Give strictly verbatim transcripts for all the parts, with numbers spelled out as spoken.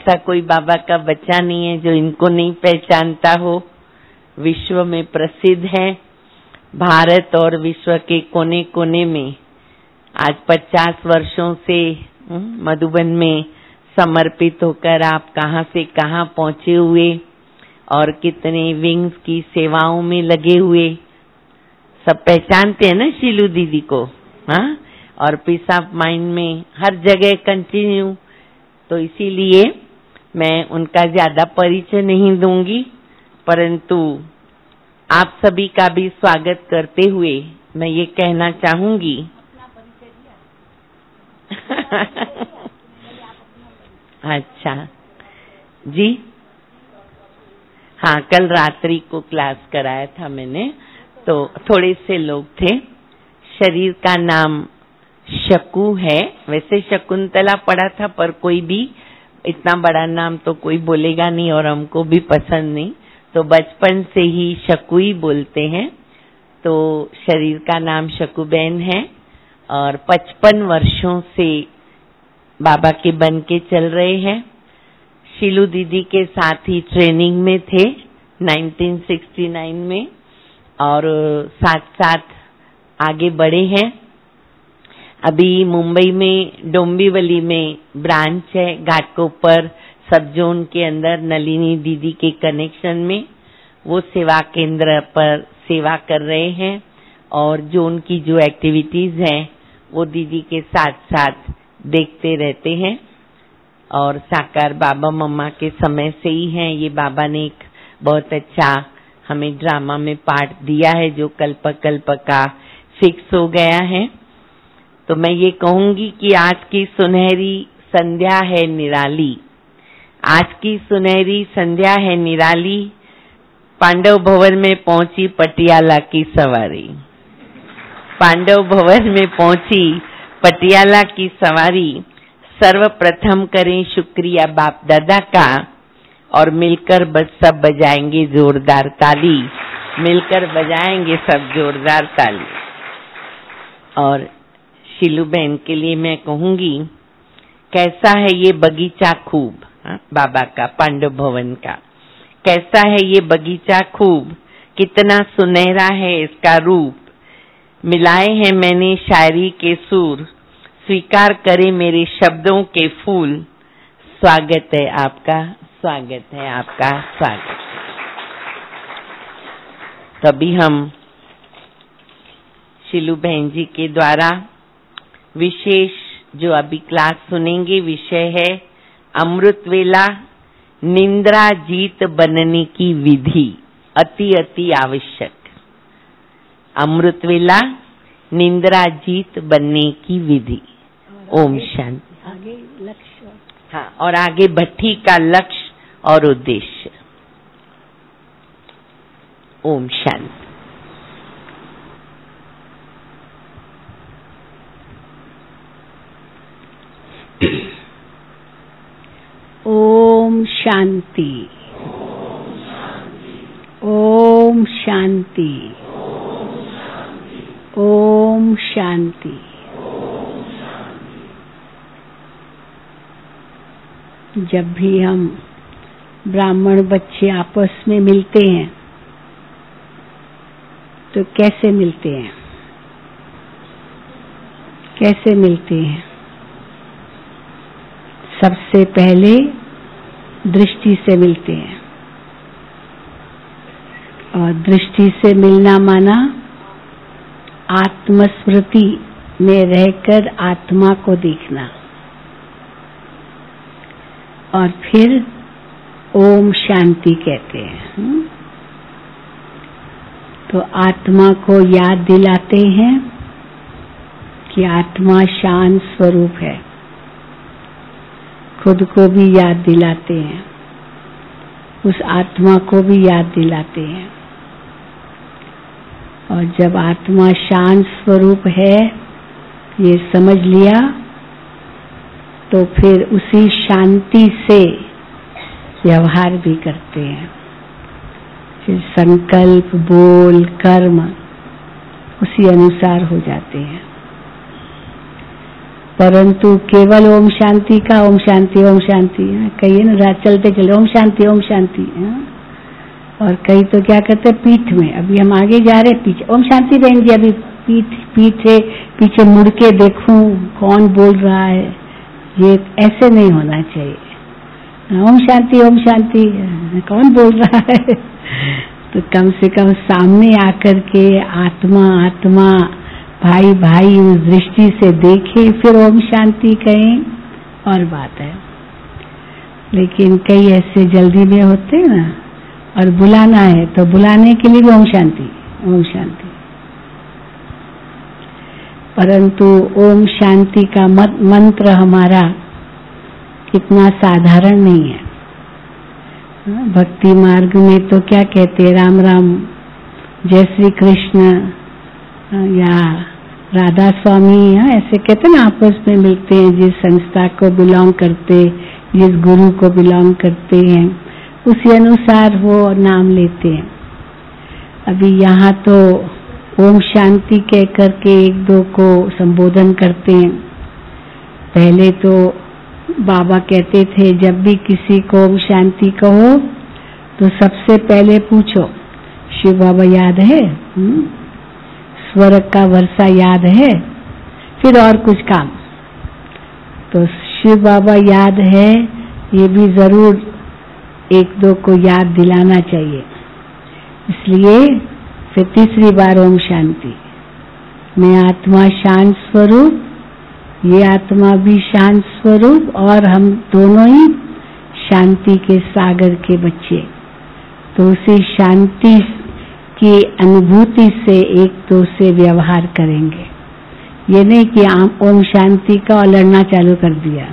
ऐसा कोई बाबा का बच्चा नहीं है जो इनको नहीं पहचानता हो। विश्व में प्रसिद्ध है, भारत और विश्व के कोने कोने में आज पचास वर्षों से मधुबन में समर्पित होकर आप कहां से कहां पहुंचे हुए और कितने विंग्स की सेवाओं में लगे हुए, सब पहचानते हैं ना शीलू दीदी को, हाँ। और पीस ऑफ माइंड में हर जगह कंटिन्यू, तो इसीलिए मैं उनका ज्यादा परिचय नहीं दूंगी, परंतु आप सभी का भी स्वागत करते हुए मैं ये कहना चाहूंगी अच्छा जी, हाँ, कल रात्रि को क्लास कराया था मैंने, तो थोड़े से लोग थे। शरीर का नाम शकु है, वैसे शकुंतला पढ़ा था, पर कोई भी इतना बड़ा नाम तो कोई बोलेगा नहीं और हमको भी पसंद नहीं, तो बचपन से ही शकु ही बोलते हैं। तो शरीर का नाम शकुबेन है और पचपन वर्षों से बाबा के बन के चल रहे हैं। शीलू दीदी के साथ ही ट्रेनिंग में थे नाइनटीन सिक्सटी नाइन में, और साथ साथ आगे बढ़े हैं। अभी मुंबई में डोंबिवली में ब्रांच है, घाटकोपर सब जोन के अंदर नलिनी दीदी के कनेक्शन में, वो सेवा केंद्र पर सेवा कर रहे हैं और जोन की जो एक्टिविटीज हैं वो दीदी के साथ साथ देखते रहते हैं। और साकार बाबा मम्मा के समय से ही हैं ये। बाबा ने एक बहुत अच्छा हमें ड्रामा में पार्ट दिया है जो कल्प कल्प का फिक्स हो गया है। तो मैं ये कहूंगी कि आज की सुनहरी संध्या है निराली, आज की सुनहरी संध्या है निराली, पांडव भवन में पहुंची पटियाला की सवारी, पांडव भवन में पहुंची पटियाला की सवारी। सर्वप्रथम करें शुक्रिया बाप दादा का और मिलकर बस सब बजाएंगे जोरदार ताली, मिलकर बजाएंगे सब जोरदार ताली। और शीलू बहन के लिए मैं कहूंगी, कैसा है ये बगीचा खूब, हा? बाबा का पांडव भवन का, कैसा है ये बगीचा खूब, कितना सुनहरा है इसका रूप, मिलाए हैं मैंने शायरी के सूर, स्वीकार करे मेरे शब्दों के फूल। स्वागत है आपका, स्वागत है आपका, स्वागत। तभी हम शीलू बहन जी के द्वारा विशेष जो अभी क्लास सुनेंगे, विषय है अमृत वेला, निंद्रा जीत बनने की विधि, अति अति आवश्यक। अमृत वेला, निंद्रा जीत बनने की विधि। ओम शांति। आगे लक्ष्य, हाँ, और आगे भट्टी का लक्ष्य और उद्देश्य। ओम शांति। ओम शांति, ओम शांति, ओम शांति। जब भी हम ब्राह्मण बच्चे आपस में मिलते हैं तो कैसे मिलते हैं, कैसे मिलते हैं? सबसे पहले दृष्टि से मिलते हैं, और दृष्टि से मिलना माना आत्मस्मृति में रहकर आत्मा को देखना, और फिर ओम शांति कहते हैं। तो आत्मा को याद दिलाते हैं कि आत्मा शांत स्वरूप है, खुद को भी याद दिलाते हैं, उस आत्मा को भी याद दिलाते हैं। और जब आत्मा शांत स्वरूप है ये समझ लिया, तो फिर उसी शांति से व्यवहार भी करते हैं। फिर संकल्प, बोल, कर्म उसी अनुसार हो जाते हैं। परंतु केवल ओम शांति का ओम शांति ओम शांति, कहिए ना रात चलते चले ओम शांति ओम शांति, और कई तो क्या करते पीठ में, अभी हम आगे जा रहे पीछे ओम शांति बहन जी, अभी पीठ पीछे पीछे मुड़ के देखूं कौन बोल रहा है, ये ऐसे नहीं होना चाहिए। ओम शांति ओम शांति, कौन बोल रहा है? तो कम से कम सामने आकर के आत्मा आत्मा भाई भाई उस दृष्टि से देखे, फिर ओम शांति कहें और बात है। लेकिन कई ऐसे जल्दी में होते हैं ना, और बुलाना है तो बुलाने के लिए भी ओम शांति ओम शांति, परंतु ओम शांति का मंत्र हमारा कितना साधारण नहीं है। भक्ति मार्ग में तो क्या कहते हैं, राम राम जय श्री कृष्ण या राधा स्वामी, ऐसे कहते ना, आपस में मिलते हैं, जिस संस्था को बिलोंग करते, जिस गुरु को बिलोंग करते हैं उसी अनुसार वो नाम लेते हैं। अभी यहाँ तो ओम शांति कह करके एक दो को संबोधन करते हैं। पहले तो बाबा कहते थे जब भी किसी को ओम शांति कहो तो सबसे पहले पूछो शिव बाबा याद है, हुँ? स्वर्ग का वर्षा याद है, फिर और कुछ काम। तो शिव बाबा याद है ये भी जरूर एक दो को याद दिलाना चाहिए। इसलिए फिर तीसरी बार ओम शांति, मैं आत्मा शांत स्वरूप, ये आत्मा भी शांत स्वरूप, और हम दोनों ही शांति के सागर के बच्चे। तो उसी शांति की अनुभूति से एक दो से व्यवहार करेंगे। ये नहीं कि आप ओम शांति का और लड़ना चालू कर दिया।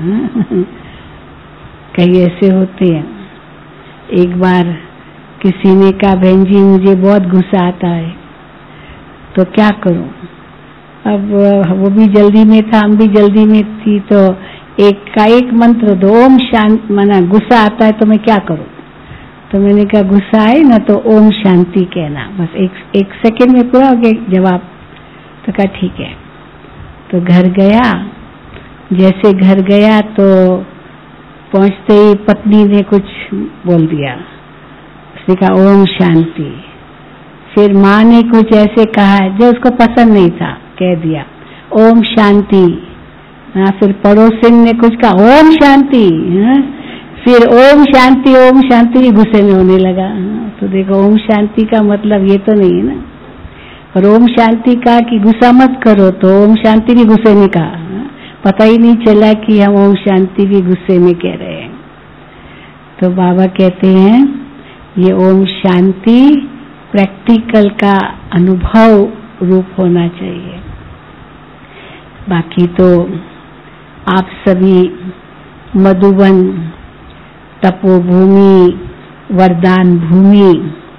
कई ऐसे होते हैं। एक बार किसी ने कहा बहन जी मुझे बहुत गुस्सा आता है, तो क्या करूं? अब वो भी जल्दी में था, हम भी जल्दी में थी, तो एक का एक मंत्र दो, ओम शांति, माना गुस्सा आता है तो मैं क्या करूं? तो मैंने कहा गुस्सा आए ना तो ओम शांति कहना, बस एक एक सेकंड में पूरा हो गया जवाब। तो कहा ठीक है। तो घर गया, जैसे घर गया तो पहुंचते ही पत्नी ने कुछ बोल दिया, उसने कहा ओम शांति। फिर माँ ने कुछ ऐसे कहा जो उसको पसंद नहीं था, कह दिया ओम शांति। हाँ, फिर पड़ोसिन ने कुछ कहा ओम शांति। हाँ, फिर ओम शांति ओम शांति गुस्से में होने लगा। हाँ, तो देखो ओम शांति का मतलब ये तो नहीं है ना। और ओम शांति कहा कि गुस्सा मत करो, तो ओम शांति भी गुस्से में कहा। पता ही नहीं चला कि हम ओम शांति भी गुस्से में कह रहे हैं। तो बाबा कहते हैं ये ओम शांति प्रैक्टिकल का अनुभव रूप होना चाहिए। बाकी तो आप सभी मधुबन, तपोभूमि, वरदान भूमि,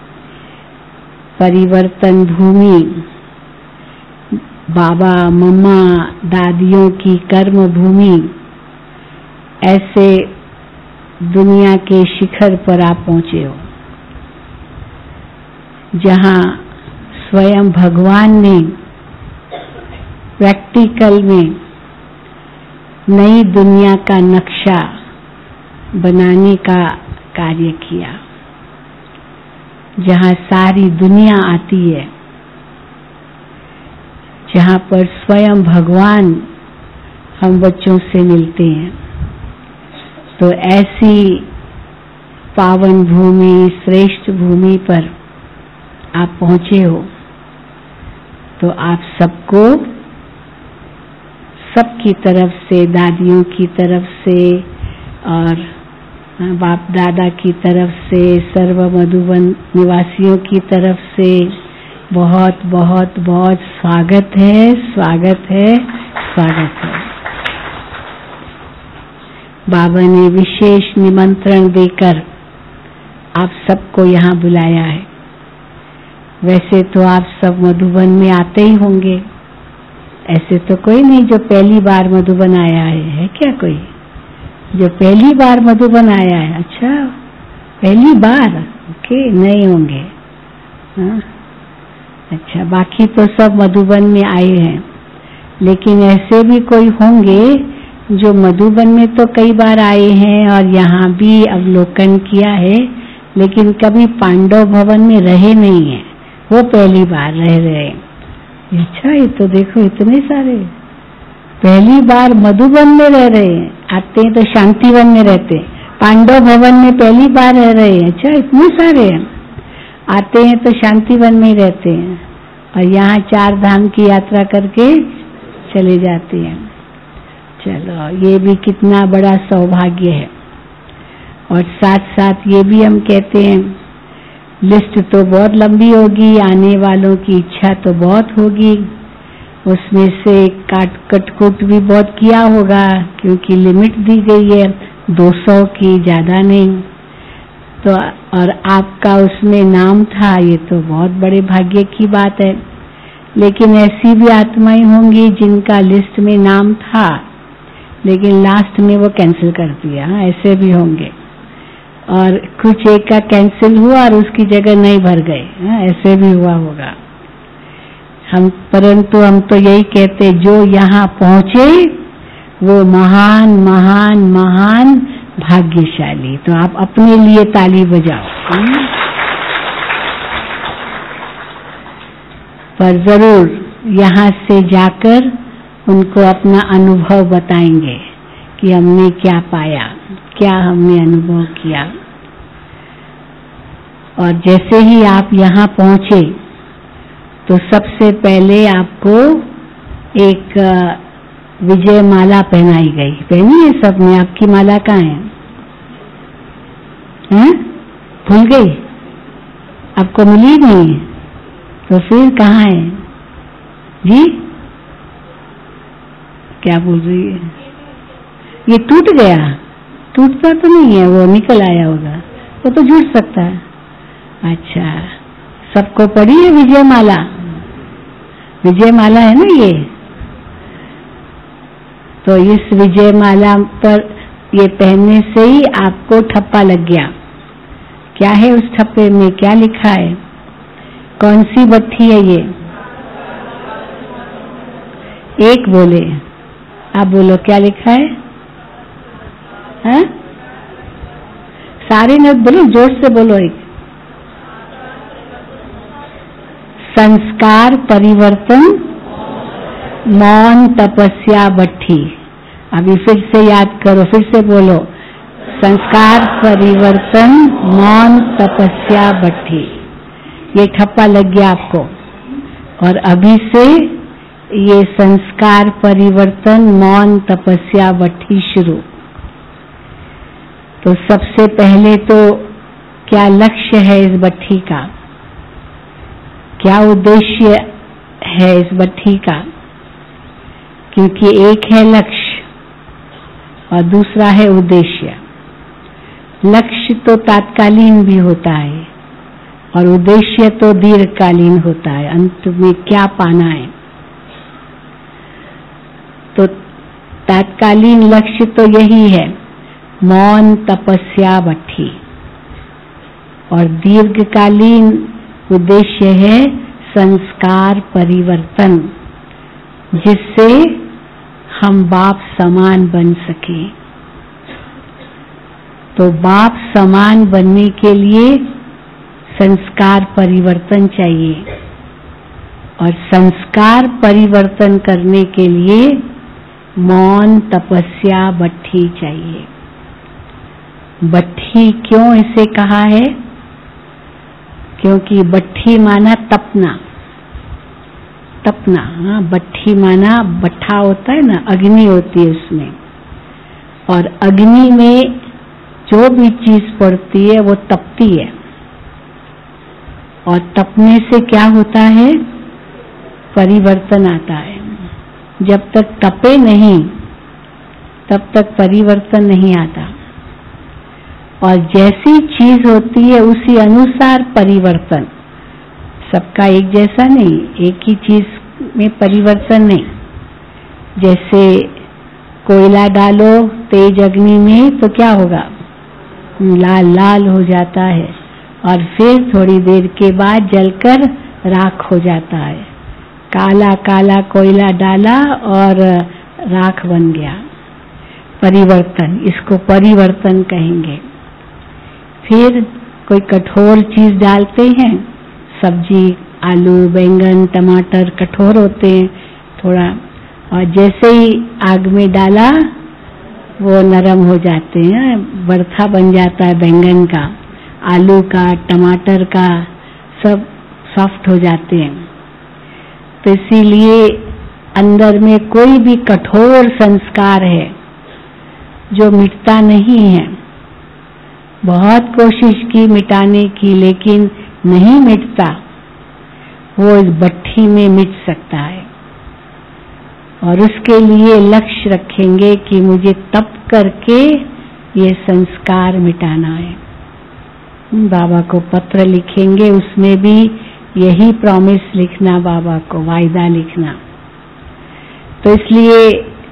परिवर्तन भूमि, बाबा मम्मा दादियों की कर्म भूमि, ऐसे दुनिया के शिखर पर आप पहुंचे हो, जहां स्वयं भगवान ने प्रैक्टिकल में नई दुनिया का नक्शा बनाने का कार्य किया, जहां सारी दुनिया आती है, जहां पर स्वयं भगवान हम बच्चों से मिलते हैं। तो ऐसी पावन भूमि, श्रेष्ठ भूमि पर आप पहुंचे हो, तो आप सबको, सबकी तरफ से, दादियों की तरफ से और बाप दादा की तरफ से, सर्व मधुबन निवासियों की तरफ से बहुत बहुत बहुत स्वागत है, स्वागत है, स्वागत है। बाबा ने विशेष निमंत्रण देकर आप सबको यहाँ बुलाया है। वैसे तो आप सब मधुबन में आते ही होंगे, ऐसे तो कोई नहीं जो पहली बार मधुबन आया है, है क्या कोई जो पहली बार मधुबन आया है? अच्छा, पहली बार, ओके, नहीं होंगे। हाँ, अच्छा, बाकी तो सब मधुबन में आए हैं। लेकिन ऐसे भी कोई होंगे जो मधुबन में तो कई बार आए हैं और यहाँ भी अवलोकन किया है, लेकिन कभी पांडव भवन में रहे नहीं है, वो पहली बार रह रहे हैं। अच्छा, ये तो देखो इतने सारे पहली बार मधुबन में रह रहे हैं। आते हैं तो शांतिवन में रहते हैं, पांडव भवन में पहली बार रह रहे हैं। अच्छा, इतने सारे हैं। आते हैं तो शांतिवन में ही रहते हैं और यहाँ चार धाम की यात्रा करके चले जाते हैं। चलो, ये भी कितना बड़ा सौभाग्य है। और साथ साथ ये भी हम कहते हैं, लिस्ट तो बहुत लंबी होगी, आने वालों की इच्छा तो बहुत होगी, उसमें से काट कटकुट भी बहुत किया होगा, क्योंकि लिमिट दी गई है दो सौ की, ज्यादा नहीं। तो और आपका उसमें नाम था, ये तो बहुत बड़े भाग्य की बात है। लेकिन ऐसी भी आत्माएं होंगी जिनका लिस्ट में नाम था, लेकिन लास्ट में वो कैंसिल कर दिया। ऐसे भी होंगे। और कुछ एक का कैंसिल हुआ और उसकी जगह नहीं भर गए, ऐसे भी हुआ होगा। हम परंतु हम तो यही कहते, जो यहाँ पहुंचे वो महान महान महान भाग्यशाली। तो आप अपने लिए ताली बजाओ। पर जरूर यहाँ से जाकर उनको अपना अनुभव बताएंगे कि हमने क्या पाया, क्या हमने अनुभव किया। और जैसे ही आप यहाँ पहुंचे तो सबसे पहले आपको एक विजय माला पहनाई गई। पहनी है सबने? आपकी माला कहाँ है? हैं? भूल गई? आपको मिली नहीं? तो फिर कहाँ है जी? क्या बोल रही है? ये टूट गया? टूटता तो नहीं है, वो निकल आया होगा, वो तो जुड़ सकता है। अच्छा, सबको पढ़ी है विजय माला? विजय माला है ना ये। तो इस विजय माला पर ये पहनने से ही आपको ठप्पा लग गया। क्या है उस ठप्पे में, क्या लिखा है? कौन सी बत्ती है ये? एक बोले, आप बोलो क्या लिखा है? हाँ? सारे न बोलो, जोर से बोलो। एक संस्कार परिवर्तन मौन तपस्या भट्ठी। अभी फिर से याद करो, फिर से बोलो, संस्कार परिवर्तन मौन तपस्या भट्ठी। ये ठप्पा लग गया आपको। और अभी से ये संस्कार परिवर्तन मौन तपस्या भट्ठी शुरू। तो सबसे पहले तो क्या लक्ष्य है इस भट्ठी का, क्या उद्देश्य है इस भट्ठी का? क्योंकि एक है लक्ष्य और दूसरा है उद्देश्य। लक्ष्य तो तात्कालीन भी होता है और उद्देश्य तो दीर्घकालीन होता है, अंत में क्या पाना है। तो तात्कालीन लक्ष्य तो यही है, मौन तपस्या भट्ठी, और दीर्घकालीन उद्देश्य है संस्कार परिवर्तन, जिससे हम बाप समान बन सके। तो बाप समान बनने के लिए संस्कार परिवर्तन चाहिए, और संस्कार परिवर्तन करने के लिए मौन तपस्या भट्ठी चाहिए। भट्ठी क्यों इसे कहा है? क्योंकि भट्ठी माना तपना, तपना। हाँ, भट्ठी माना भट्ठा होता है ना, अग्नि होती है उसमें, और अग्नि में जो भी चीज पड़ती है वो तपती है, और तपने से क्या होता है? परिवर्तन आता है। जब तक तपे नहीं तब तक परिवर्तन नहीं आता। और जैसी चीज होती है उसी अनुसार परिवर्तन, सबका एक जैसा नहीं, एक ही चीज में परिवर्तन नहीं। जैसे कोयला डालो तेज अग्नि में तो क्या होगा? लाल लाल हो जाता है, और फिर थोड़ी देर के बाद जलकर राख हो जाता है। काला काला कोयला डाला और राख बन गया। परिवर्तन, इसको परिवर्तन कहेंगे। फिर कोई कठोर चीज डालते हैं, सब्जी, आलू, बैंगन, टमाटर कठोर होते हैं थोड़ा, और जैसे ही आग में डाला वो नरम हो जाते हैं, बरथा बन जाता है बैंगन का, आलू का, टमाटर का, सब सॉफ्ट हो जाते हैं। तो इसीलिए अंदर में कोई भी कठोर संस्कार है जो मिटता नहीं है, बहुत कोशिश की मिटाने की लेकिन नहीं मिटता, वो इस भट्ठी में मिट सकता है। और उसके लिए लक्ष्य रखेंगे कि मुझे तप करके ये संस्कार मिटाना है। बाबा को पत्र लिखेंगे, उसमें भी यही प्रॉमिस लिखना, बाबा को वायदा लिखना। तो इसलिए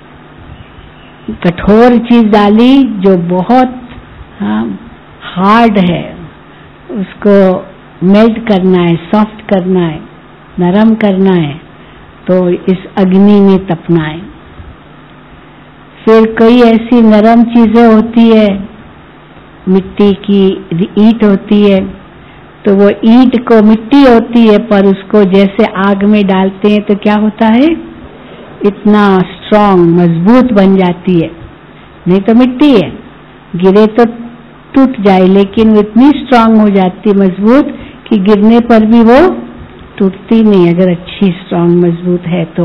कठोर चीज डाली जो बहुत हाँ हार्ड है, उसको मेल्ट करना है, सॉफ्ट करना है, नरम करना है, तो इस अग्नि में तपना है। फिर कई ऐसी नरम चीजें होती है, मिट्टी की ईंट होती है, तो वो ईंट को मिट्टी होती है पर उसको जैसे आग में डालते हैं तो क्या होता है, इतना स्ट्रांग मजबूत बन जाती है। नहीं तो मिट्टी है, गिरे तो टूट जाए, लेकिन वो इतनी स्ट्रांग हो जाती है, मजबूत, कि गिरने पर भी वो टूटती नहीं, अगर अच्छी स्ट्रांग मजबूत है तो।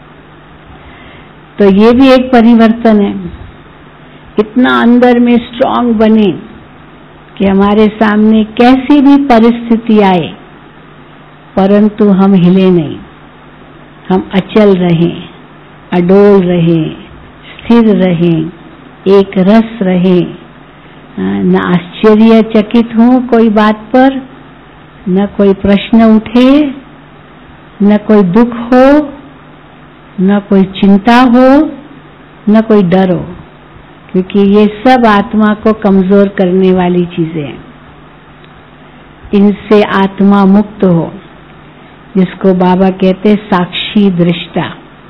तो ये भी एक परिवर्तन है, इतना अंदर में स्ट्रांग बने कि हमारे सामने कैसी भी परिस्थिति आए परंतु हम हिले नहीं, हम अचल रहें, अडोल रहें, स्थिर रहें, एक रस रहें, न आश्चर्यचकित हो कोई बात पर, न कोई प्रश्न उठे, न कोई दुख हो, न कोई चिंता हो, न कोई डर हो, क्योंकि ये सब आत्मा को कमजोर करने वाली चीजें हैं। इनसे आत्मा मुक्त हो, जिसको बाबा कहते साक्षी दृष्टा,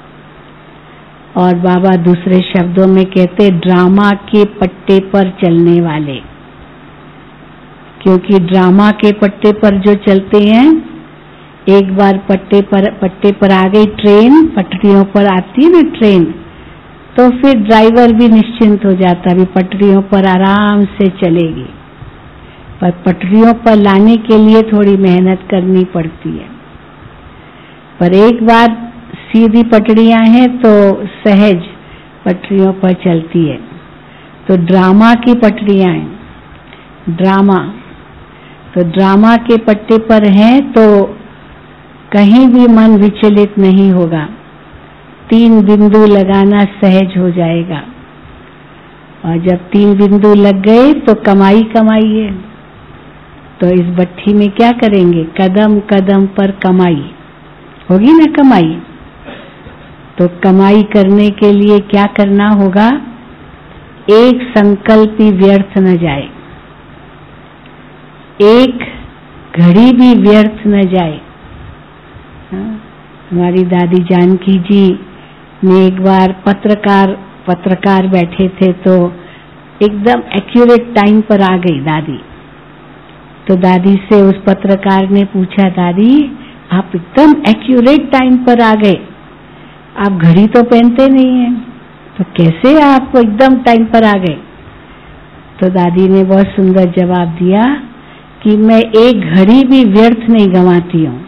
और बाबा दूसरे शब्दों में कहते ड्रामा के पट्टे पर चलने वाले। क्योंकि ड्रामा के पट्टे पर जो चलते हैं, एक बार पट्टे पर पट्टे पर आ गई ट्रेन, पटरियों पर आती है ना ट्रेन, तो फिर ड्राइवर भी निश्चिंत हो जाता है, अभी पटरियों पर आराम से चलेगी। पर पटरियों पर लाने के लिए थोड़ी मेहनत करनी पड़ती है। पर एक बार सीधी पटरियां हैं तो सहज पटरियों पर चलती है। तो ड्रामा की पटरियां हैं, ड्रामा, तो ड्रामा के पट्टे पर हैं तो कहीं भी मन विचलित नहीं होगा, तीन बिंदु लगाना सहज हो जाएगा। और जब तीन बिंदु लग गए तो कमाई कमाई है। तो इस भट्ठी में क्या करेंगे, कदम कदम पर कमाई होगी ना, कमाई। तो कमाई करने के लिए क्या करना होगा, एक संकल्प भी व्यर्थ न जाए, एक घड़ी भी व्यर्थ न जाए। हमारी दादी जानकी जी ने एक बार पत्रकार पत्रकार बैठे थे तो एकदम एक्यूरेट टाइम पर आ गई दादी। तो दादी से उस पत्रकार ने पूछा, दादी आप एकदम एक्यूरेट टाइम पर आ गए, आप घड़ी तो पहनते नहीं हैं, तो कैसे आप एकदम टाइम पर आ गए। तो दादी ने बहुत सुंदर जवाब दिया कि मैं एक घड़ी भी व्यर्थ नहीं गंवाती हूँ,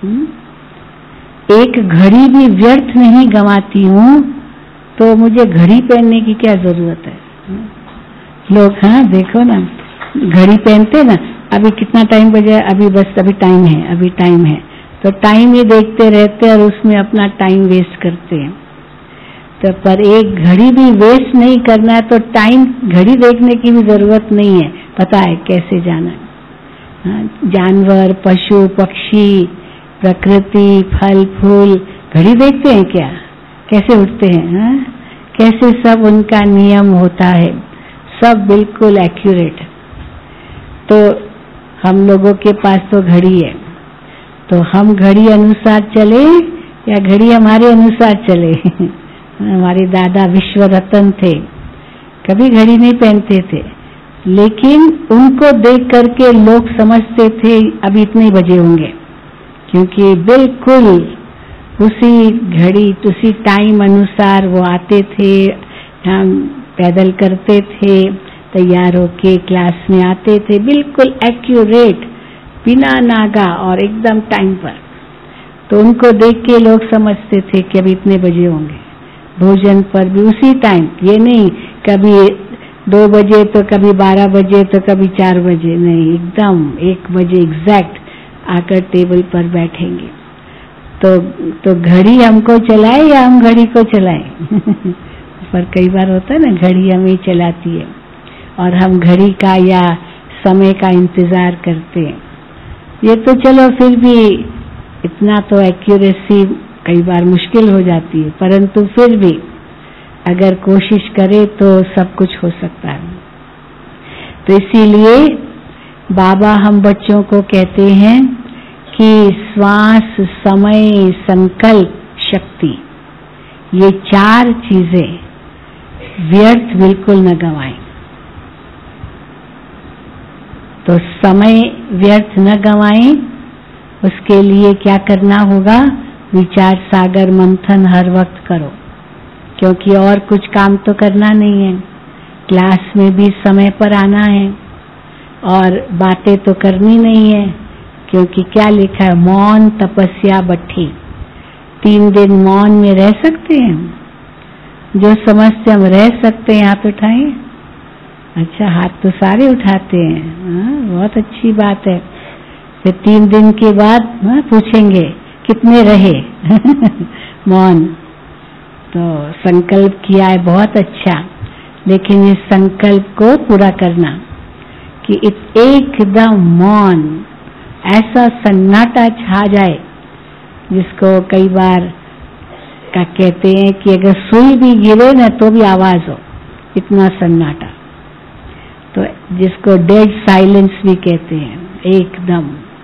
एक घड़ी भी व्यर्थ नहीं गंवाती हूँ, तो मुझे घड़ी पहनने की क्या जरूरत है। लोग हाँ देखो ना, घड़ी पहनते ना, अभी कितना टाइम बजा, अभी बस अभी टाइम है, अभी टाइम है, तो टाइम ही देखते रहते और उसमें अपना टाइम वेस्ट करते हैं। तो पर एक घड़ी भी वेस्ट नहीं करना है, तो टाइम घड़ी देखने की भी जरूरत नहीं है, पता है कैसे जाना है। जानवर, पशु, पक्षी, प्रकृति, फल फूल घड़ी देखते हैं क्या, कैसे उठते हैं, हा? कैसे सब उनका नियम होता है, सब बिल्कुल एक्यूरेट। तो हम लोगों के पास तो घड़ी है, तो हम घड़ी अनुसार चले या घड़ी हमारे अनुसार चले। हमारे दादा विश्व रतन थे, कभी घड़ी नहीं पहनते थे, लेकिन उनको देख करके लोग समझते थे अभी इतने बजे होंगे, क्योंकि बिल्कुल उसी घड़ी उसी टाइम अनुसार वो आते थे, हम पैदल करते थे, तैयार होके क्लास में आते थे, बिल्कुल एक्यूरेट, बिना नागा और एकदम टाइम पर। तो उनको देख के लोग समझते थे कि अभी इतने बजे होंगे। भोजन पर भी उसी टाइम, ये नहीं कभी दो बजे तो कभी बारह बजे तो कभी चार बजे, नहीं, एकदम एक बजे एग्जैक्ट आकर टेबल पर बैठेंगे। तो तो घड़ी हमको चलाए या हम घड़ी को चलाएं? पर कई बार होता है ना, घड़ी हमें चलाती है और हम घड़ी का या समय का इंतजार करते हैं। ये तो चलो फिर भी इतना तो एक्यूरेसी कई बार मुश्किल हो जाती है, परंतु फिर भी अगर कोशिश करे तो सब कुछ हो सकता है। तो इसीलिए बाबा हम बच्चों को कहते हैं कि श्वास, समय, संकल्प, शक्ति, ये चार चीजें व्यर्थ बिल्कुल न गंवाएं। तो समय व्यर्थ न गंवाएं, उसके लिए क्या करना होगा? विचार सागर मंथन हर वक्त करो, क्योंकि और कुछ काम तो करना नहीं है। क्लास में भी समय पर आना है और बातें तो करनी नहीं है, क्योंकि क्या लिखा है? मौन तपस्या बट्ठी। तीन दिन मौन में रह सकते हैं? जो समझते हम रह सकते हैं हाथ उठाएं। अच्छा, हाथ तो सारे उठाते हैं, हाँ, बहुत अच्छी बात है। फिर तीन दिन के बाद हाँ, पूछेंगे कितने रहे मौन। तो संकल्प किया है, बहुत अच्छा, लेकिन इस संकल्प को पूरा करना कि एकदम मौन, ऐसा सन्नाटा छा जाए जिसको कई बार का कहते हैं कि अगर सुई भी गिरे ना तो भी आवाज हो, इतना सन्नाटा। तो जिसको डेड साइलेंस भी कहते हैं, एकदम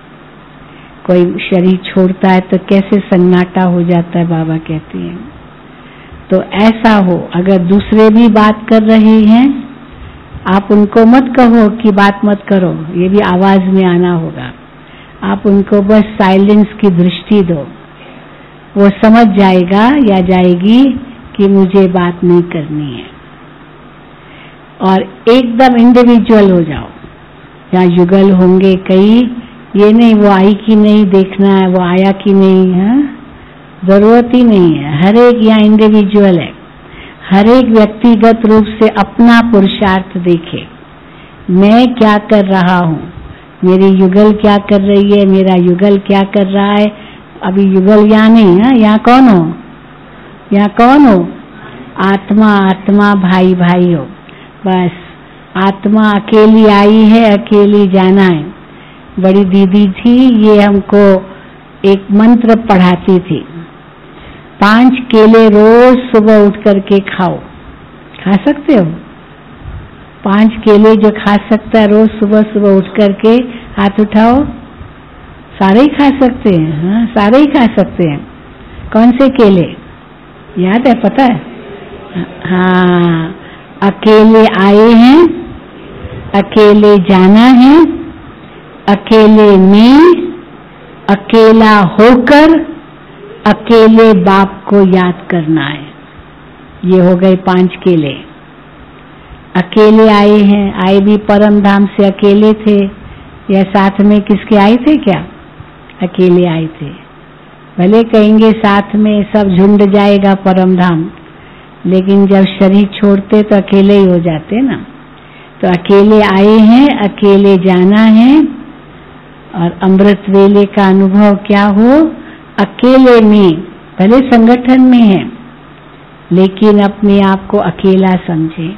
कोई शरीर छोड़ता है तो कैसे सन्नाटा हो जाता है, बाबा कहते हैं। तो ऐसा हो, अगर दूसरे भी बात कर रहे हैं आप उनको मत कहो कि बात मत करो, ये भी आवाज में आना होगा। आप उनको बस साइलेंस की दृष्टि दो, वो समझ जाएगा या जाएगी कि मुझे बात नहीं करनी है। और एकदम इंडिविजुअल हो जाओ। यहाँ युगल होंगे कई, ये नहीं वो आई कि नहीं देखना है, वो आया कि नहीं है, जरूरत ही नहीं है। हर एक यहाँ इंडिविजुअल है, हर एक व्यक्तिगत रूप से अपना पुरुषार्थ देखे। मैं क्या कर रहा हूँ, मेरी युगल क्या कर रही है, मेरा युगल क्या कर रहा है। अभी युगल यहाँ नहीं है, यहाँ कौन हो? यहाँ कौन हो? आत्मा, आत्मा, भाई भाई हो। बस आत्मा अकेली आई है, अकेली जाना है। बड़ी दीदी थी, ये हमको एक मंत्र पढ़ाती थी, पांच केले रोज सुबह उठ करके खाओ। खा सकते हो? पांच केले जो खा सकता है रोज सुबह सुबह उठ करके, हाथ उठाओ। सारे ही खा सकते हैं? हाँ, सारे ही खा सकते हैं। कौन से केले याद है, पता है? हाँ, अकेले आए हैं, अकेले जाना है, अकेले में, अकेला होकर अकेले बाप को याद करना है। ये हो गए पांच केले। अकेले आए हैं, आए भी परम धाम से अकेले थे या साथ में किसके आए थे? क्या अकेले आए थे? भले कहेंगे साथ में सब झुंड जाएगा परम धाम, लेकिन जब शरीर छोड़ते तो अकेले ही हो जाते ना। तो अकेले आए हैं, अकेले जाना है, और अमृत वेले का अनुभव क्या हो? अकेले में, भले संगठन में है लेकिन अपने आप को अकेला समझे।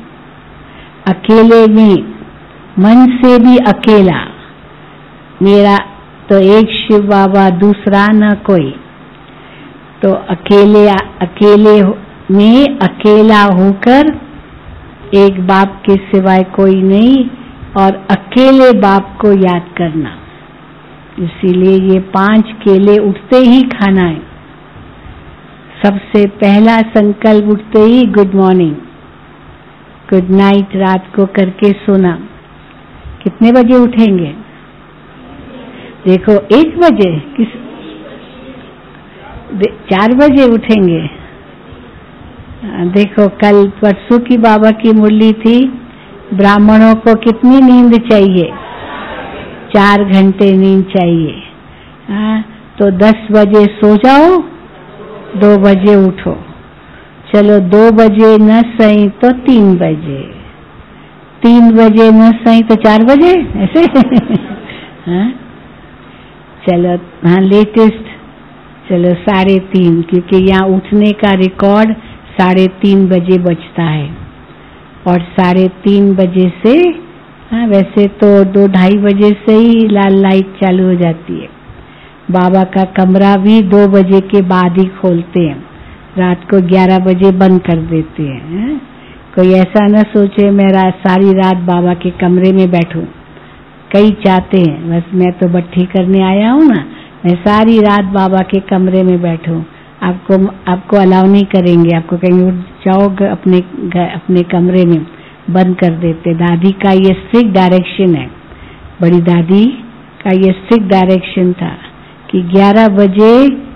अकेले में, मन से भी अकेला, मेरा तो एक शिव बाबा, दूसरा न कोई। तो अकेले अकेले में अकेला होकर एक बाप के सिवाय कोई नहीं, और अकेले बाप को याद करना। इसीलिए ये पांच केले उठते ही खाना है। सबसे पहला संकल्प उठते ही गुड मॉर्निंग, गुड नाइट रात को करके सोना। कितने बजे उठेंगे? देखो एक बजे, किस चार बजे उठेंगे। देखो कल परसों की बाबा की मुरली थी, ब्राह्मणों को कितनी नींद चाहिए? चार घंटे नींद चाहिए। हाँ, तो दस बजे सो जाओ, दो बजे उठो। चलो दो बजे न सही तो तीन बजे, तीन बजे न सही तो चार बजे, ऐसे हाँ चलो, हाँ लेटेस्ट चलो साढ़े तीन, क्योंकि यहाँ उठने का रिकॉर्ड साढ़े तीन बजे बजता है। और साढ़े तीन बजे से, हाँ वैसे तो दो ढाई बजे से ही लाल लाइट चालू हो जाती है। बाबा का कमरा भी दो बजे के बाद ही खोलते हैं, रात को ग्यारह बजे बंद कर देते हैं। है? कोई ऐसा न सोचे मैं सारी रात बाबा के कमरे में बैठूं। कई चाहते हैं बस मैं तो बट्ठी करने आया हूँ ना, मैं सारी रात बाबा के कमरे में बैठूं। आपको आपको अलाउ नहीं करेंगे, आपको कहीं उठ जाओ अपने अपने कमरे में, बंद कर देते। दादी का ये स्ट्रिक्ट डायरेक्शन है, बड़ी दादी का ये स्ट्रिक्ट डायरेक्शन था कि ग्यारह बजे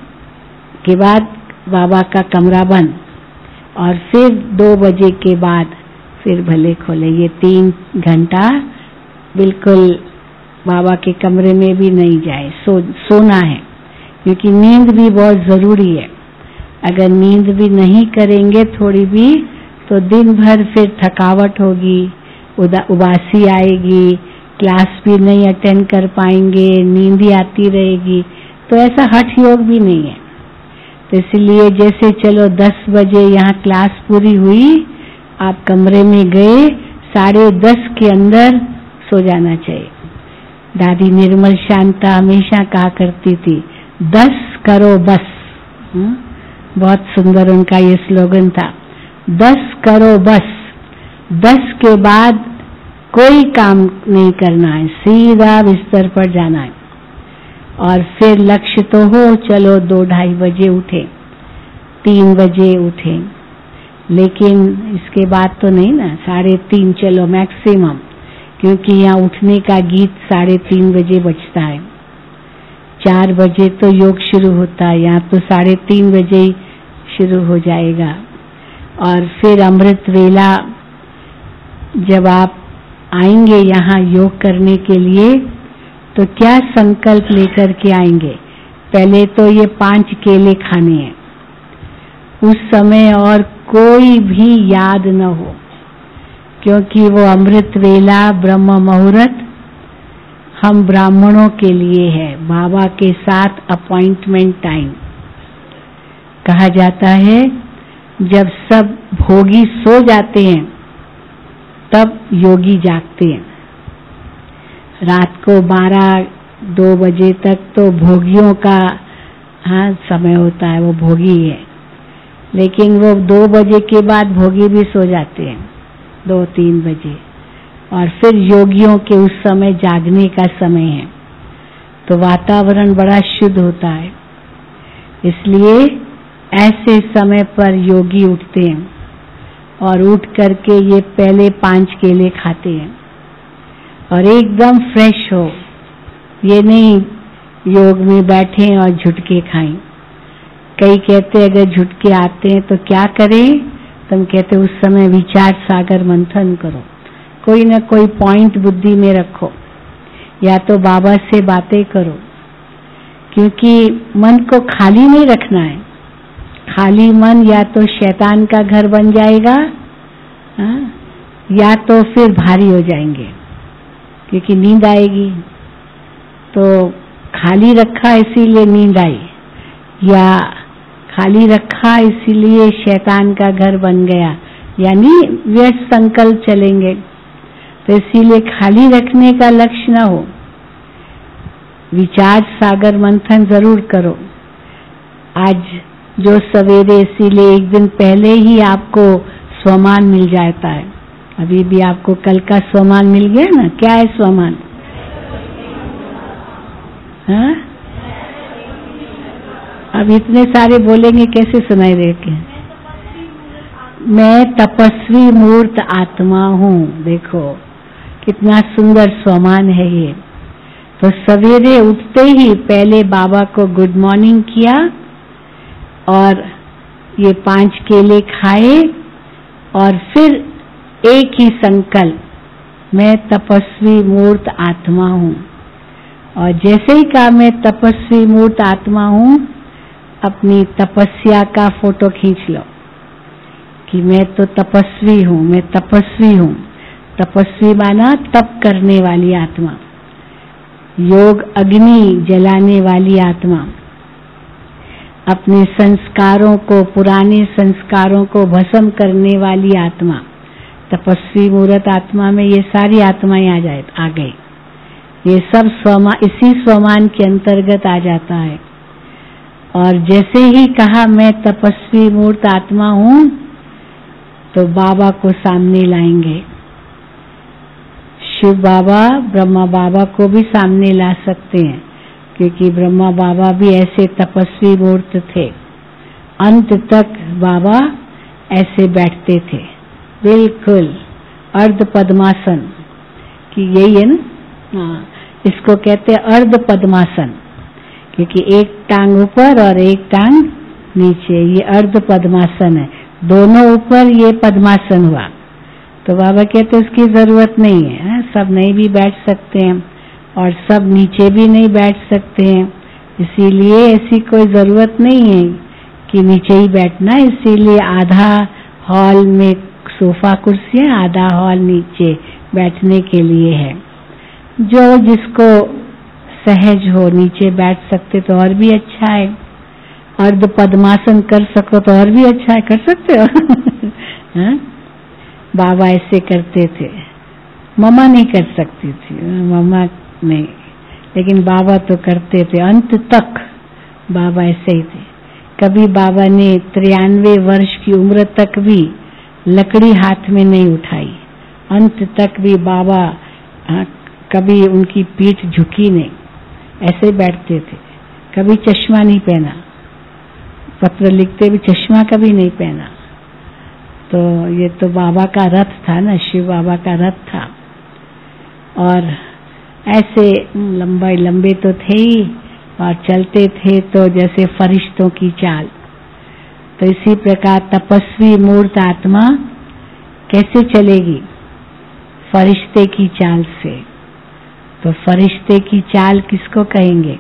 के बाद बाबा का कमरा बंद, और फिर दो बजे के बाद फिर भले खोले। ये तीन घंटा बिल्कुल बाबा के कमरे में भी नहीं जाए, सो सोना है, क्योंकि नींद भी बहुत जरूरी है। अगर नींद भी नहीं करेंगे थोड़ी भी तो दिन भर फिर थकावट होगी, उबासी आएगी, क्लास भी नहीं अटेंड कर पाएंगे, नींद ही आती रहेगी। तो ऐसा हठ योग भी नहीं है। तो इसलिए जैसे चलो दस बजे यहाँ क्लास पूरी हुई, आप कमरे में गए, साढ़े दस के अंदर सो जाना चाहिए। दादी निर्मल शांता हमेशा कहा करती थी, दस करो बस। हुँ? बहुत सुंदर उनका ये स्लोगन था, दस करो बस। दस के बाद कोई काम नहीं करना है, सीधा बिस्तर पर जाना है। और फिर लक्ष्य तो हो, चलो दो ढाई बजे उठे, तीन बजे उठे, लेकिन इसके बाद तो नहीं ना, साढ़े तीन चलो मैक्सिमम, क्योंकि यहाँ उठने का गीत साढ़े तीन बजे बजता है। चार बजे तो योग शुरू होता है, यहाँ तो साढ़े तीन बजे ही शुरू हो जाएगा। और फिर अमृत वेला जब आप आएंगे यहाँ योग करने के लिए, तो क्या संकल्प लेकर के आएंगे? पहले तो ये पांच केले खाने हैं उस समय, और कोई भी याद न हो, क्योंकि वो अमृत वेला ब्रह्म मुहूर्त हम ब्राह्मणों के लिए है, बाबा के साथ अपॉइंटमेंट टाइम। कहा जाता है जब सब भोगी सो जाते हैं तब योगी जागते हैं। रात को बारह दो बजे तक तो भोगियों का हाँ समय होता है, वो भोगी है, लेकिन वो दो बजे के बाद भोगी भी सो जाते हैं, दो तीन बजे, और फिर योगियों के उस समय जागने का समय है। तो वातावरण बड़ा शुद्ध होता है, इसलिए ऐसे समय पर योगी उठते हैं और उठ करके ये पहले पांच केले खाते हैं और एकदम फ्रेश हो। ये नहीं योग में बैठे और झुटके खाएं। कई कहते अगर झुटके आते हैं तो क्या करें? तुम कहते उस समय विचार सागर मंथन करो, कोई ना कोई पॉइंट बुद्धि में रखो, या तो बाबा से बातें करो, क्योंकि मन को खाली नहीं रखना है। खाली मन या तो शैतान का घर बन जाएगा, हाँ, या तो फिर भारी हो जाएंगे क्योंकि नींद आएगी। तो खाली रखा इसीलिए नींद आई, या खाली रखा इसीलिए शैतान का घर बन गया, यानी व्यस्त संकल्प चलेंगे। तो इसीलिए खाली रखने का लक्ष्य न हो, विचार सागर मंथन जरूर करो। आज जो सवेरे, इसीलिए एक दिन पहले ही आपको स्वमान मिल जाता है। अभी भी आपको कल का स्वमान मिल गया ना? क्या है स्वमान? हाँ? अब इतने सारे बोलेंगे कैसे सुनाई देंगे? मैं तपस्वी मूर्त आत्मा हूँ। देखो कितना सुंदर स्वमान है ये। तो सवेरे उठते ही पहले बाबा को गुड मॉर्निंग किया और ये पांच केले खाए और फिर एक ही संकल्प, मैं तपस्वी मूर्त आत्मा हूँ। और जैसे ही कहा मैं तपस्वी मूर्त आत्मा हूँ, अपनी तपस्या का फोटो खींच लो कि मैं तो तपस्वी हूँ, मैं तपस्वी हूँ। तपस्वी माना तप करने वाली आत्मा, योग अग्नि जलाने वाली आत्मा, अपने संस्कारों को, पुराने संस्कारों को भस्म करने वाली आत्मा। तपस्वी मूर्त आत्मा में ये सारी आत्माएं आ जाए आ गई। ये सब स्वमा इसी स्वमान के अंतर्गत आ जाता है। और जैसे ही कहा मैं तपस्वी मूर्त आत्मा हूँ, तो बाबा को सामने लाएंगे। शिव बाबा ब्रह्मा बाबा को भी सामने ला सकते हैं, क्योंकि ब्रह्मा बाबा भी ऐसे तपस्वी मूर्त थे। अंत तक बाबा ऐसे बैठते थे, बिल्कुल अर्ध पद्मासन कि यही है ना। हाँ, इसको कहते हैं अर्ध पद्मासन, क्योंकि एक टांग ऊपर और एक टांग नीचे, ये अर्ध पद्मासन है। दोनों ऊपर, ये पद्मासन हुआ। तो बाबा कहते उसकी जरूरत नहीं है, है? सब नहीं भी बैठ सकते हैं और सब नीचे भी नहीं बैठ सकते हैं। इसीलिए ऐसी कोई जरूरत नहीं है कि नीचे ही बैठना। इसीलिए आधा हॉल में सोफा कुर्सी, आधा हॉल नीचे बैठने के लिए है। जो जिसको सहज हो नीचे बैठ सकते तो और भी अच्छा है। अर्ध पद्मासन कर सको तो और भी अच्छा है, कर सकते हो। बाबा ऐसे करते थे, मम्मा नहीं कर सकती थी, मम्मा नहीं, लेकिन बाबा तो करते थे। अंत तक बाबा ऐसे ही थे। कभी बाबा ने तिरानवे वर्ष की उम्र तक भी लकड़ी हाथ में नहीं उठाई। अंत तक भी बाबा आ, कभी उनकी पीठ झुकी नहीं, ऐसे बैठते थे। कभी चश्मा नहीं पहना, पत्र लिखते भी चश्मा कभी नहीं पहना। तो ये तो बाबा का रथ था ना, शिव बाबा का रथ था। और ऐसे लंबे लंबे तो थे ही, और चलते थे तो जैसे फरिश्तों की चाल। तो इसी प्रकार तपस्वी मूर्त आत्मा कैसे चलेगी? फरिश्ते की चाल से। तो फरिश्ते की चाल किसको कहेंगे?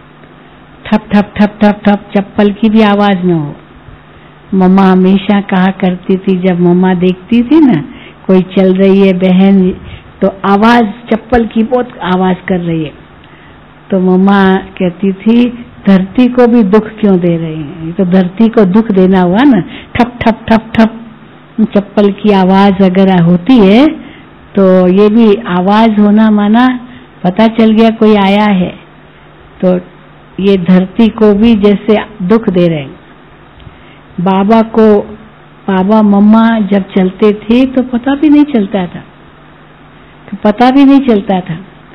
ठप ठप ठप ठप ठप चप्पल की भी आवाज न हो। मम्मा हमेशा कहा करती थी, जब मम्मा देखती थी ना कोई चल रही है बहन, तो आवाज चप्पल की बहुत आवाज कर रही है, तो मम्मा कहती थी धरती को भी दुख क्यों दे रहे हैं? ये तो धरती को दुख देना हुआ ना। ठप ठप ठप ठप चप्पल की आवाज अगर होती है तो ये भी आवाज होना माना पता चल गया कोई आया है। तो ये धरती को भी जैसे दुख दे रहे हैं। बाबा को, बाबा मम्मा जब चलते थे तो पता भी नहीं चलता था, तो पता भी नहीं चलता था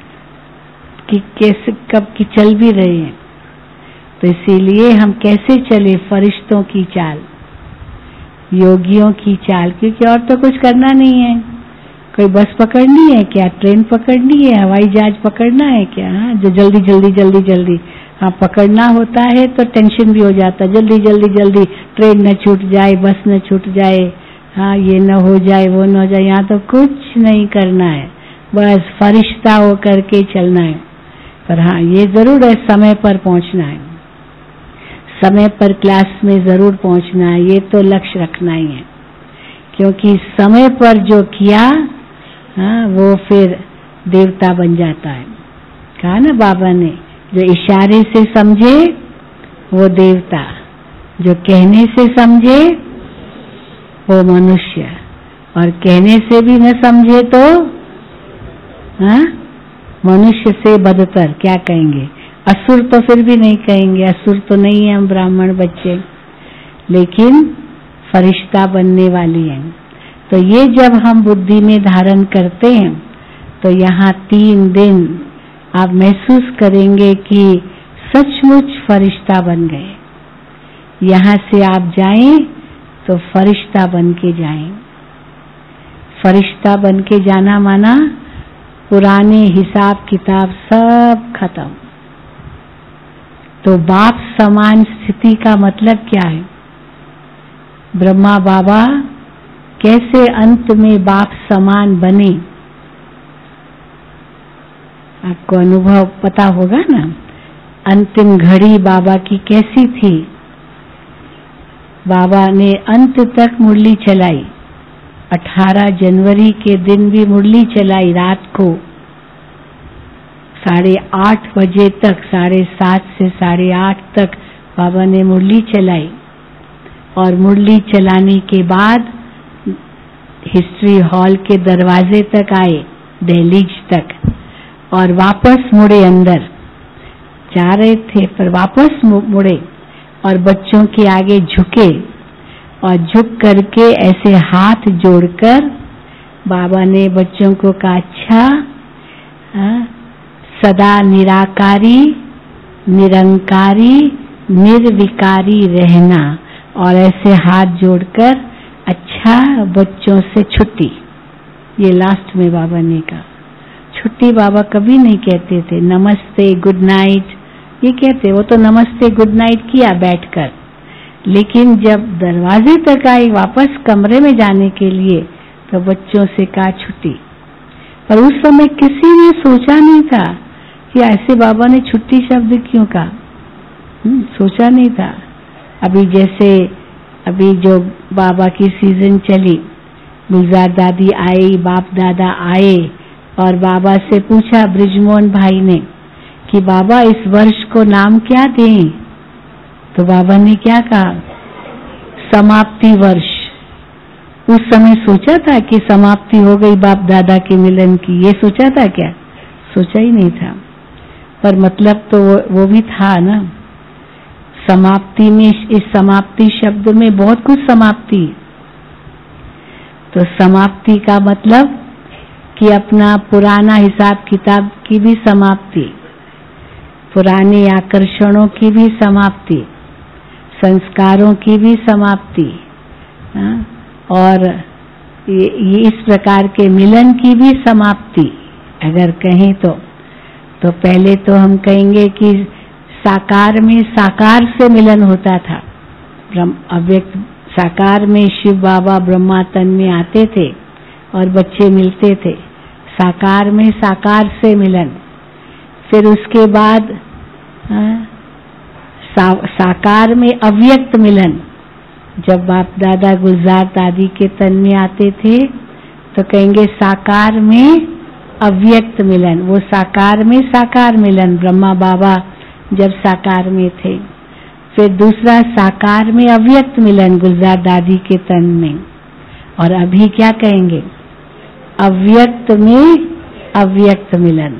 कि कैसे कब की चल भी रहे हैं। तो इसीलिए हम कैसे चले? फरिश्तों की चाल, योगियों की चाल, क्योंकि और तो कुछ करना नहीं है। कोई बस पकड़नी है क्या? ट्रेन पकड़नी है? हवाई जहाज पकड़ना है क्या? हाँ, जो जल्दी जल्दी जल्दी जल्दी हाँ पकड़ना होता है तो टेंशन भी हो जाता है, जल्दी जल्दी जल्दी ट्रेन न छूट जाए, बस न छूट जाए, हाँ ये न हो जाए, वो न हो जाए। यहाँ तो कुछ नहीं करना है, बस फरिश्ता हो करके चलना है। पर हाँ ये जरूर है, समय पर पहुँचना है, समय पर क्लास में जरूर पहुँचना है, ये तो लक्ष्य रखना ही है। क्योंकि समय पर जो किया हाँ वो फिर देवता बन जाता है। कहा ना बाबा ने, जो इशारे से समझे वो देवता, जो कहने से समझे वो मनुष्य, और कहने से भी न समझे तो हाँ मनुष्य से बदतर। क्या कहेंगे? असुर तो फिर भी नहीं कहेंगे, असुर तो नहीं है हम ब्राह्मण बच्चे, लेकिन फरिश्ता बनने वाली हैं। तो ये जब हम बुद्धि में धारण करते हैं तो यहाँ तीन दिन आप महसूस करेंगे कि सचमुच फरिश्ता बन गए। यहाँ से आप जाएं तो फरिश्ता बन के जाएं। फरिश्ता बन के जाना माना पुराने हिसाब किताब सब खत्म। तो बाप समान स्थिति का मतलब क्या है? ब्रह्मा बाबा कैसे अंत में बाप समान बने? आपको अनुभव पता होगा ना, अंतिम घड़ी बाबा की कैसी थी। बाबा ने अंत तक मुरली चलाई। अठारह जनवरी के दिन भी मुरली चलाई रात को साढ़े आठ बजे तक, साढ़े सात से साढ़े आठ तक बाबा ने मुरली चलाई। और मुरली चलाने के बाद हिस्ट्री हॉल के दरवाजे तक आए, दहलीज तक, और वापस मुड़े अंदर। जा रहे थे पर वापस मुड़े और बच्चों के आगे झुके और झुक करके ऐसे हाथ जोड़कर बाबा ने बच्चों को कहा, अच्छा आ, सदा निराकारी, निरंकारी, निर्विकारी रहना। और ऐसे हाथ जोड़कर अच्छा बच्चों से छुट्टी। ये लास्ट में बाबा ने कहा। छुट्टी बाबा कभी नहीं कहते थे, नमस्ते गुड नाइट ये कहते। वो तो नमस्ते गुड नाइट किया बैठकर, लेकिन जब दरवाजे तक आए वापस कमरे में जाने के लिए तो बच्चों से कहा छुट्टी। पर उस समय किसी ने सोचा नहीं था कि ऐसे बाबा ने छुट्टी शब्द क्यों कहा, सोचा नहीं था। अभी जैसे अभी जो बाबा की सीजन चली, गुलजार दादी आई, बाप दादा आए और बाबा से पूछा ब्रिजमोहन भाई ने कि बाबा इस वर्ष को नाम क्या दें? तो बाबा ने क्या कहा, समाप्ति वर्ष। उस समय सोचा था कि समाप्ति हो गई बाप दादा के मिलन की, ये सोचा था क्या? सोचा ही नहीं था। पर मतलब तो वो, वो भी था ना। समाप्ति में, इस समाप्ति शब्द में बहुत कुछ समाप्ति। तो समाप्ति का मतलब कि अपना पुराना हिसाब किताब की भी समाप्ति, पुराने आकर्षणों की भी समाप्ति, संस्कारों की भी समाप्ति, और ये, ये इस प्रकार के मिलन की भी समाप्ति अगर कहें तो। तो पहले तो हम कहेंगे कि साकार में साकार से मिलन होता था। अव्यक्त साकार में शिव बाबा ब्रह्मा तन में आते थे और बच्चे मिलते थे। साकार में साकार से मिलन। फिर उसके बाद सा, साकार में अव्यक्त मिलन। जब बाप दादा गुलजार दादी के तन में आते थे तो कहेंगे साकार में अव्यक्त मिलन। वो साकार में साकार मिलन, ब्रह्मा बाबा जब साकार में थे। फिर दूसरा साकार में अव्यक्त मिलन गुलजार दादी के तन में। और अभी क्या कहेंगे, अव्यक्त में अव्यक्त मिलन।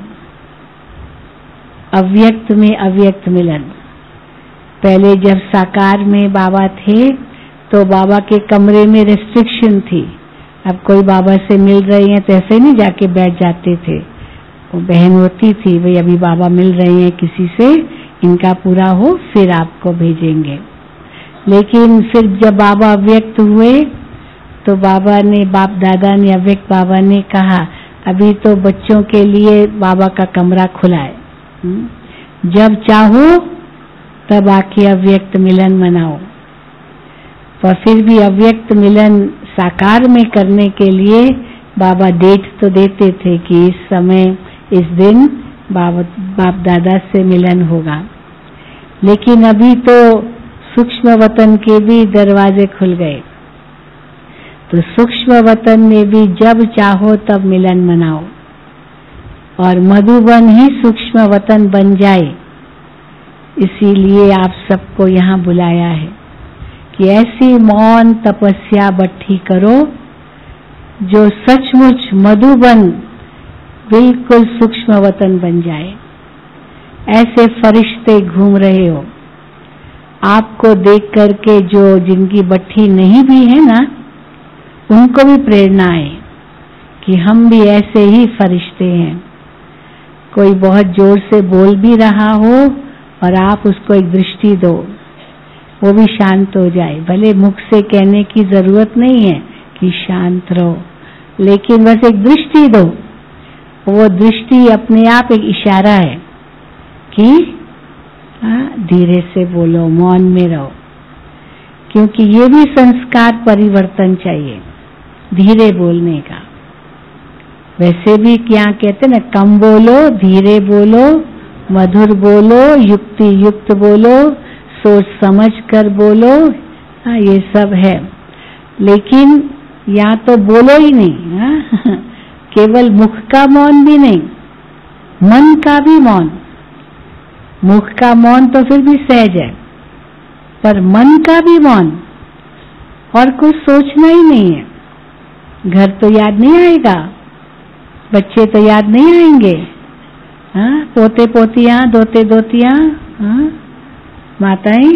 अव्यक्त में अव्यक्त मिलन। पहले जब साकार में बाबा थे तो बाबा के कमरे में रेस्ट्रिक्शन थी। अब कोई बाबा से मिल रही हैं तो ऐसे नहीं जाके बैठ जाते थे। वो बहन होती थी, भाई अभी बाबा मिल रहे हैं किसी से, इनका पूरा हो फिर आपको भेजेंगे। लेकिन फिर जब बाबा अव्यक्त हुए तो बाबा ने, बाप दादा ने, अव्यक्त बाबा ने कहा अभी तो बच्चों के लिए बाबा का कमरा खुला है, जब चाहो तब आके अव्यक्त मिलन मनाओ। पर फिर भी अव्यक्त मिलन साकार में करने के लिए बाबा डेट तो देते थे कि इस समय इस दिन बाप, बाप दादा से मिलन होगा। लेकिन अभी तो सूक्ष्म वतन के भी दरवाजे खुल गए। तो सूक्ष्म वतन में भी जब चाहो तब मिलन मनाओ और मधुबन ही सूक्ष्म वतन बन जाए। इसीलिए आप सबको यहाँ बुलाया है कि ऐसी मौन तपस्या बट्ठी करो जो सचमुच मधुबन बिल्कुल सूक्ष्म वतन बन जाए। ऐसे फरिश्ते घूम रहे हो, आपको देख करके जो जिनकी बट्ठी नहीं भी है ना, उनको भी प्रेरणा है कि हम भी ऐसे ही फरिश्ते हैं। कोई बहुत जोर से बोल भी रहा हो और आप उसको एक दृष्टि दो, वो भी शांत हो जाए। भले मुख से कहने की जरूरत नहीं है कि शांत रहो, लेकिन बस एक दृष्टि दो। वो दृष्टि अपने आप एक इशारा है कि हाँ धीरे से बोलो, मौन में रहो, क्योंकि ये भी संस्कार परिवर्तन चाहिए धीरे बोलने का। वैसे भी क्या कहते ना, कम बोलो, धीरे बोलो, मधुर बोलो, युक्ति युक्त बोलो, सोच समझ कर बोलो, हाँ ये सब है। लेकिन यहाँ तो बोलो ही नहीं, हाँ केवल मुख का मौन भी नहीं, मन का भी मौन। मुख का मौन तो फिर भी सहज है, पर मन का भी मौन, और कुछ सोचना ही नहीं है। घर तो याद नहीं आएगा, बच्चे तो याद नहीं आएंगे, हाँ पोते पोतियां, दोते दोतियां, हाँ माताएं,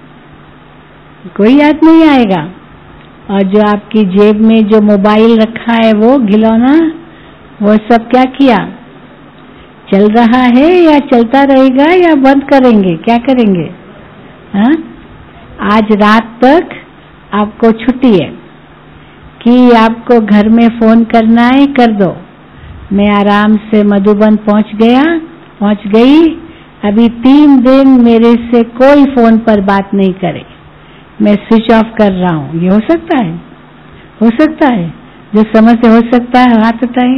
कोई याद नहीं आएगा। और जो आपकी जेब में जो मोबाइल रखा है वो खिलौना, वो सब क्या किया, चल रहा है या चलता रहेगा या बंद करेंगे, क्या करेंगे? हाँ आज रात तक आपको छुट्टी है कि आपको घर में फोन करना है, कर दो। मैं आराम से मधुबन पहुंच गया, पहुंच गई, अभी तीन दिन मेरे से कोई फोन पर बात नहीं करे, मैं स्विच ऑफ कर रहा हूँ। ये हो सकता है? हो सकता है? जो समझ से हो सकता है हाथ उठाए,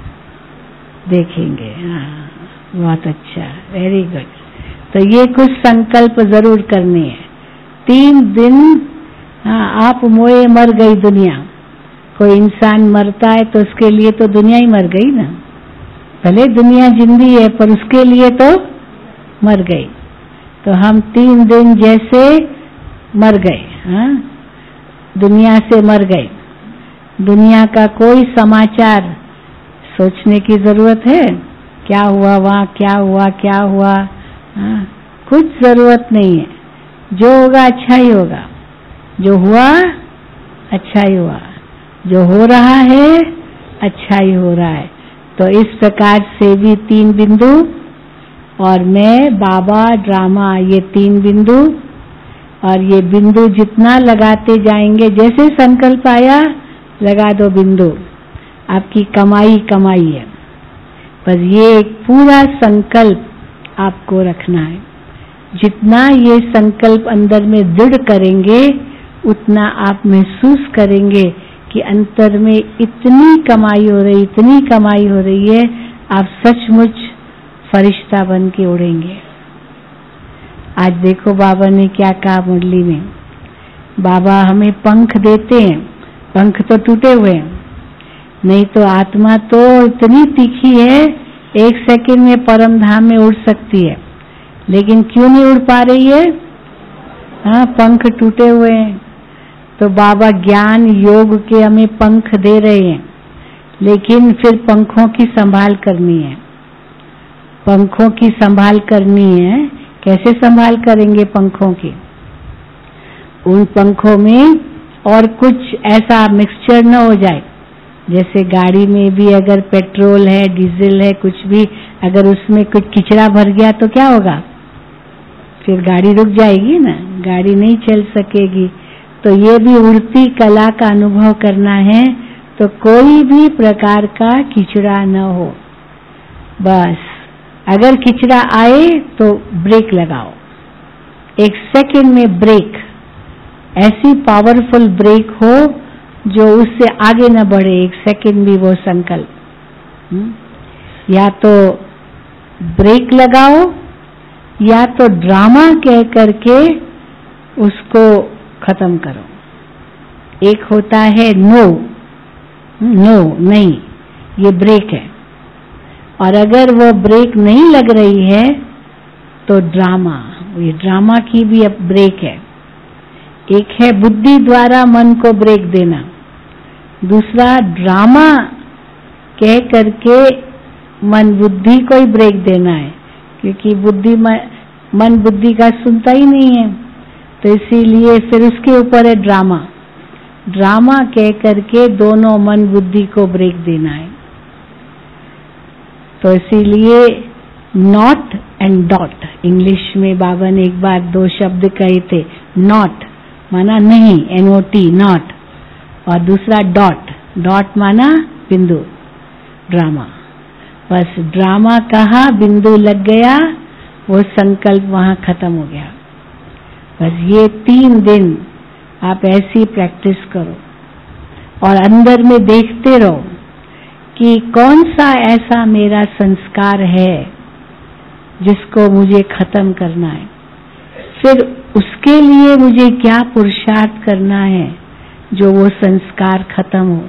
देखेंगे। हाँ बहुत अच्छा, वेरी गुड। तो ये कुछ संकल्प जरूर करने हैं। तीन दिन हाँ आप मोए मर गई दुनिया। कोई इंसान मरता है तो उसके लिए तो दुनिया ही मर गई ना, भले दुनिया जिंदी है पर उसके लिए तो मर गई। तो हम तीन दिन जैसे मर गए, हाँ दुनिया से मर गए। दुनिया का कोई समाचार सोचने की जरूरत है? क्या हुआ वहाँ, क्या हुआ क्या हुआ, हाँ कुछ जरूरत नहीं है। जो होगा अच्छा ही होगा, जो हुआ अच्छा ही हुआ, जो हो रहा है अच्छा ही हो रहा है। तो इस प्रकार से भी तीन बिंदु, और मैं, बाबा, ड्रामा, ये तीन बिंदु। और ये बिंदु जितना लगाते जाएंगे, जैसे संकल्प आया लगा दो बिंदु, आपकी कमाई कमाई है। पर ये एक पूरा संकल्प आपको रखना है। जितना ये संकल्प अंदर में दृढ़ करेंगे, उतना आप महसूस करेंगे कि अंतर में इतनी कमाई हो रही, इतनी कमाई हो रही है, आप सचमुच फरिश्ता बन के उड़ेंगे। आज देखो बाबा ने क्या कहा मुरली में, बाबा हमें पंख देते हैं, पंख तो टूटे हुए हैं, नहीं तो आत्मा तो इतनी तीखी है, एक सेकंड में परम धाम में उड़ सकती है, लेकिन क्यों नहीं उड़ पा रही है? हाँ पंख टूटे हुए हैं। तो बाबा ज्ञान योग के हमें पंख दे रहे हैं, लेकिन फिर पंखों की संभाल करनी है। पंखों की संभाल करनी है, कैसे संभाल करेंगे पंखों की? उन पंखों में और कुछ ऐसा मिक्सचर न हो जाए, जैसे गाड़ी में भी अगर पेट्रोल है, डीजल है, कुछ भी अगर उसमें कुछ किचरा भर गया तो क्या होगा? फिर गाड़ी रुक जाएगी ना, गाड़ी नहीं चल सकेगी। तो ये भी उड़ती कला का अनुभव करना है, तो कोई भी प्रकार का किचरा न हो। बस अगर किचरा आए तो ब्रेक लगाओ, एक सेकंड में ब्रेक, ऐसी पावरफुल ब्रेक हो जो उससे आगे न बढ़े एक सेकंड भी वो संकल्प। या तो ब्रेक लगाओ या तो ड्रामा कह करके उसको खत्म करो। एक होता है नो, नो नहीं, ये ब्रेक है। और अगर वो ब्रेक नहीं लग रही है तो ड्रामा, ये ड्रामा की भी अब ब्रेक है। एक है बुद्धि द्वारा मन को ब्रेक देना, दूसरा ड्रामा कह करके मन बुद्धि को ही ब्रेक देना है, क्योंकि बुद्धि मन बुद्धि का सुनता ही नहीं है। तो इसीलिए फिर उसके ऊपर है ड्रामा, ड्रामा कह करके दोनों मन बुद्धि को ब्रेक देना है। तो इसीलिए नॉट एंड डॉट, इंग्लिश में बाबा ने एक बार दो शब्द कहे थे, नॉट माना नहीं, एन ओ टी नॉट, और दूसरा डॉट, डॉट माना बिंदु, ड्रामा। बस ड्रामा कहा, बिंदु लग गया, वो संकल्प वहां खत्म हो गया। बस ये तीन दिन आप ऐसी प्रैक्टिस करो और अंदर में देखते रहो कि कौन सा ऐसा मेरा संस्कार है जिसको मुझे खत्म करना है, फिर उसके लिए मुझे क्या पुरुषार्थ करना है जो वो संस्कार खत्म हो।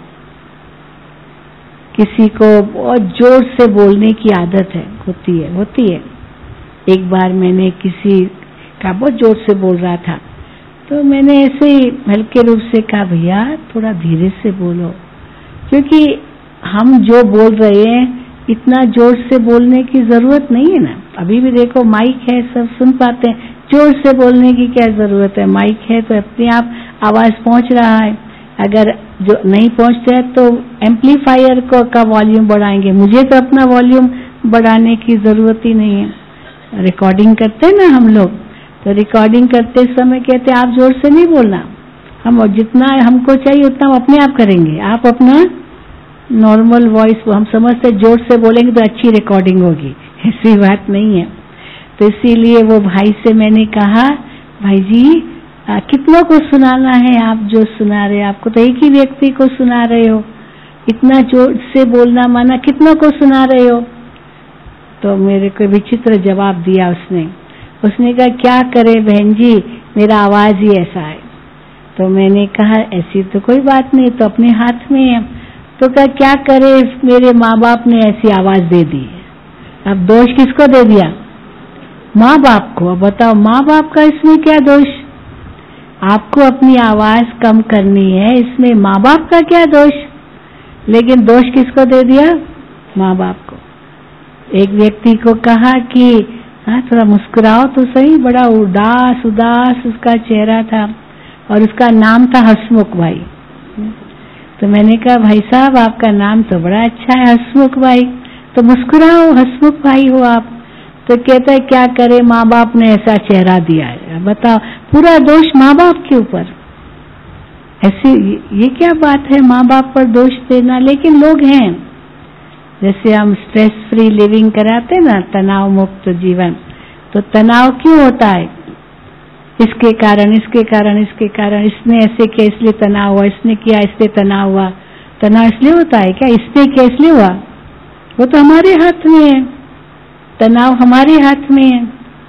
किसी को बहुत जोर से बोलने की आदत है, होती है होती है एक बार मैंने किसी का बहुत जोर से बोल रहा था, तो मैंने ऐसे ही हल्के रूप से कहा, भैया थोड़ा धीरे से बोलो, क्योंकि हम जो बोल रहे हैं इतना जोर से बोलने की जरूरत नहीं है ना। अभी भी देखो माइक है, सब सुन पाते हैं, जोर से बोलने की क्या जरूरत है, माइक है तो अपने आप आवाज पहुंच रहा है। अगर जो नहीं पहुंचता है तो एम्पलीफायर को का वॉल्यूम बढ़ाएंगे, मुझे तो अपना वॉल्यूम बढ़ाने की जरूरत ही नहीं है। रिकॉर्डिंग करते हैं ना हम लोग, तो रिकॉर्डिंग करते समय कहते हैं आप जोर से नहीं बोलना, हम जितना हमको चाहिए उतना हम अपने आप करेंगे, आप अपना नॉर्मल वॉइस, हम समझते जोर से बोलेंगे तो अच्छी रिकॉर्डिंग होगी, ऐसी बात नहीं है। तो इसीलिए वो भाई से मैंने कहा, भाई जी आ, कितनों को सुनाना है, आप जो सुना रहे, आपको तो एक ही व्यक्ति को सुना रहे हो, इतना जोर से बोलना माना कितनों को सुना रहे हो। तो मेरे को विचित्र जवाब दिया उसने उसने कहा क्या करे बहन जी, मेरा आवाज ही ऐसा है। तो मैंने कहा ऐसी तो कोई बात नहीं, तो अपने हाथ में है। तो कहा क्या करे, मेरे माँ बाप ने ऐसी आवाज दे दी। अब दोष किसको दे दिया, माँ बाप को। अब बताओ माँ बाप का इसमें क्या दोष, आपको अपनी आवाज कम करनी है, इसमें माँ बाप का क्या दोष। लेकिन दोष किसको दे दिया, माँ बाप को। एक व्यक्ति को कहा कि हाँ थोड़ा मुस्कुराओ तो सही, बड़ा उदास उदास उसका चेहरा था और उसका नाम था हसमुख भाई। तो मैंने कहा भाई साहब आपका नाम तो बड़ा अच्छा है हसमुख भाई, तो मुस्कुराओ, हसमुख भाई हो आप। तो कहता है क्या करे, माँ बाप ने ऐसा चेहरा दिया है। बताओ, पूरा दोष माँ बाप के ऊपर। ऐसी ये क्या बात है, माँ बाप पर दोष देना। लेकिन लोग हैं, जैसे हम स्ट्रेस फ्री लिविंग कराते ना, तनाव मुक्त जीवन, तो तनाव क्यों होता है, इसके कारण इसके कारण इसके कारण, इसने ऐसे किया इसलिए तनाव हुआ, इसने किया इसलिए तनाव हुआ। तनाव इसलिए होता है क्या, इसने किया इसलिए हुआ, वो तो हमारे हाथ में है, तनाव हमारे हाथ में है।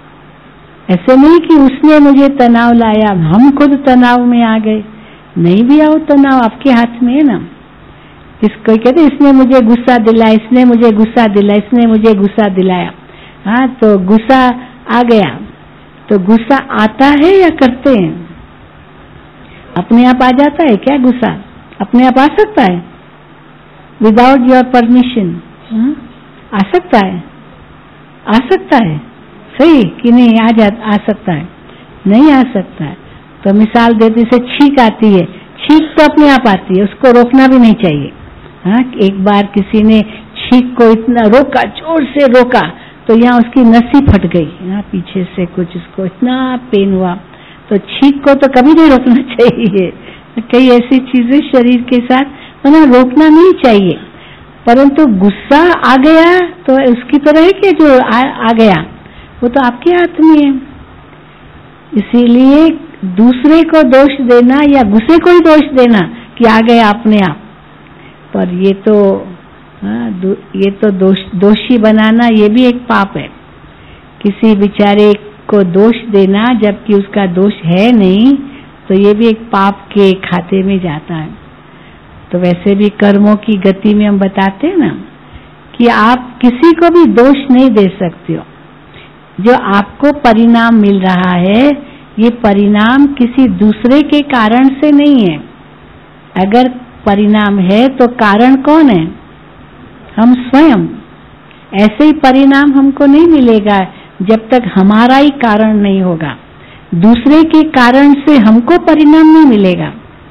ऐसे नहीं कि उसने मुझे तनाव लाया, हम खुद तनाव में आ गए। नहीं भी आओ, तनाव आपके हाथ में है ना। इसको कहते इसने मुझे गुस्सा दिलाया, इसने मुझे गुस्सा दिलाया, इसने मुझे गुस्सा दिलाया। हाँ, तो गुस्सा आ गया, तो गुस्सा आता है या करते हैं, अपने आप आ जाता है क्या गुस्सा, अपने आप आ सकता है विदाउट योर परमिशन, आ सकता है, आ सकता है, सही कि नहीं, आ जा आ सकता है, नहीं आ सकता है। तो मिसाल देते से छींक आती है, छींक तो अपने आप आती है, उसको रोकना भी नहीं चाहिए। हाँ, एक बार किसी ने छींक को इतना रोका, जोर से रोका, तो यहाँ उसकी नसी फट गई, यहाँ पीछे से कुछ, उसको इतना पेन हुआ। तो छींक को तो कभी नहीं रोकना चाहिए, कई ऐसी चीजें शरीर के साथ मतलब रोकना नहीं चाहिए। परंतु गुस्सा आ गया तो उसकी तरह है कि जो आ, आ गया वो तो आपके हाथ में है। इसीलिए दूसरे को दोष देना या गुस्से को ही दोष देना कि आ गया अपने आप, पर ये तो हाँ, ये तो दोष दोषी बनाना, ये भी एक पाप है। किसी बेचारे को दोष देना जबकि उसका दोष है नहीं, तो ये भी एक पाप के खाते में जाता है। तो वैसे भी कर्मों की गति में हम बताते हैं ना कि आप किसी को भी दोष नहीं दे सकते हो। जो आपको परिणाम मिल रहा है, ये परिणाम किसी दूसरे के कारण से नहीं है। अगर परिणाम है तो कारण कौन है, हम स्वयं। ऐसे ही परिणाम हमको नहीं मिलेगा जब तक हमारा ही कारण नहीं होगा। दूसरे के कारण से हमको परिणाम नहीं मिलेगा।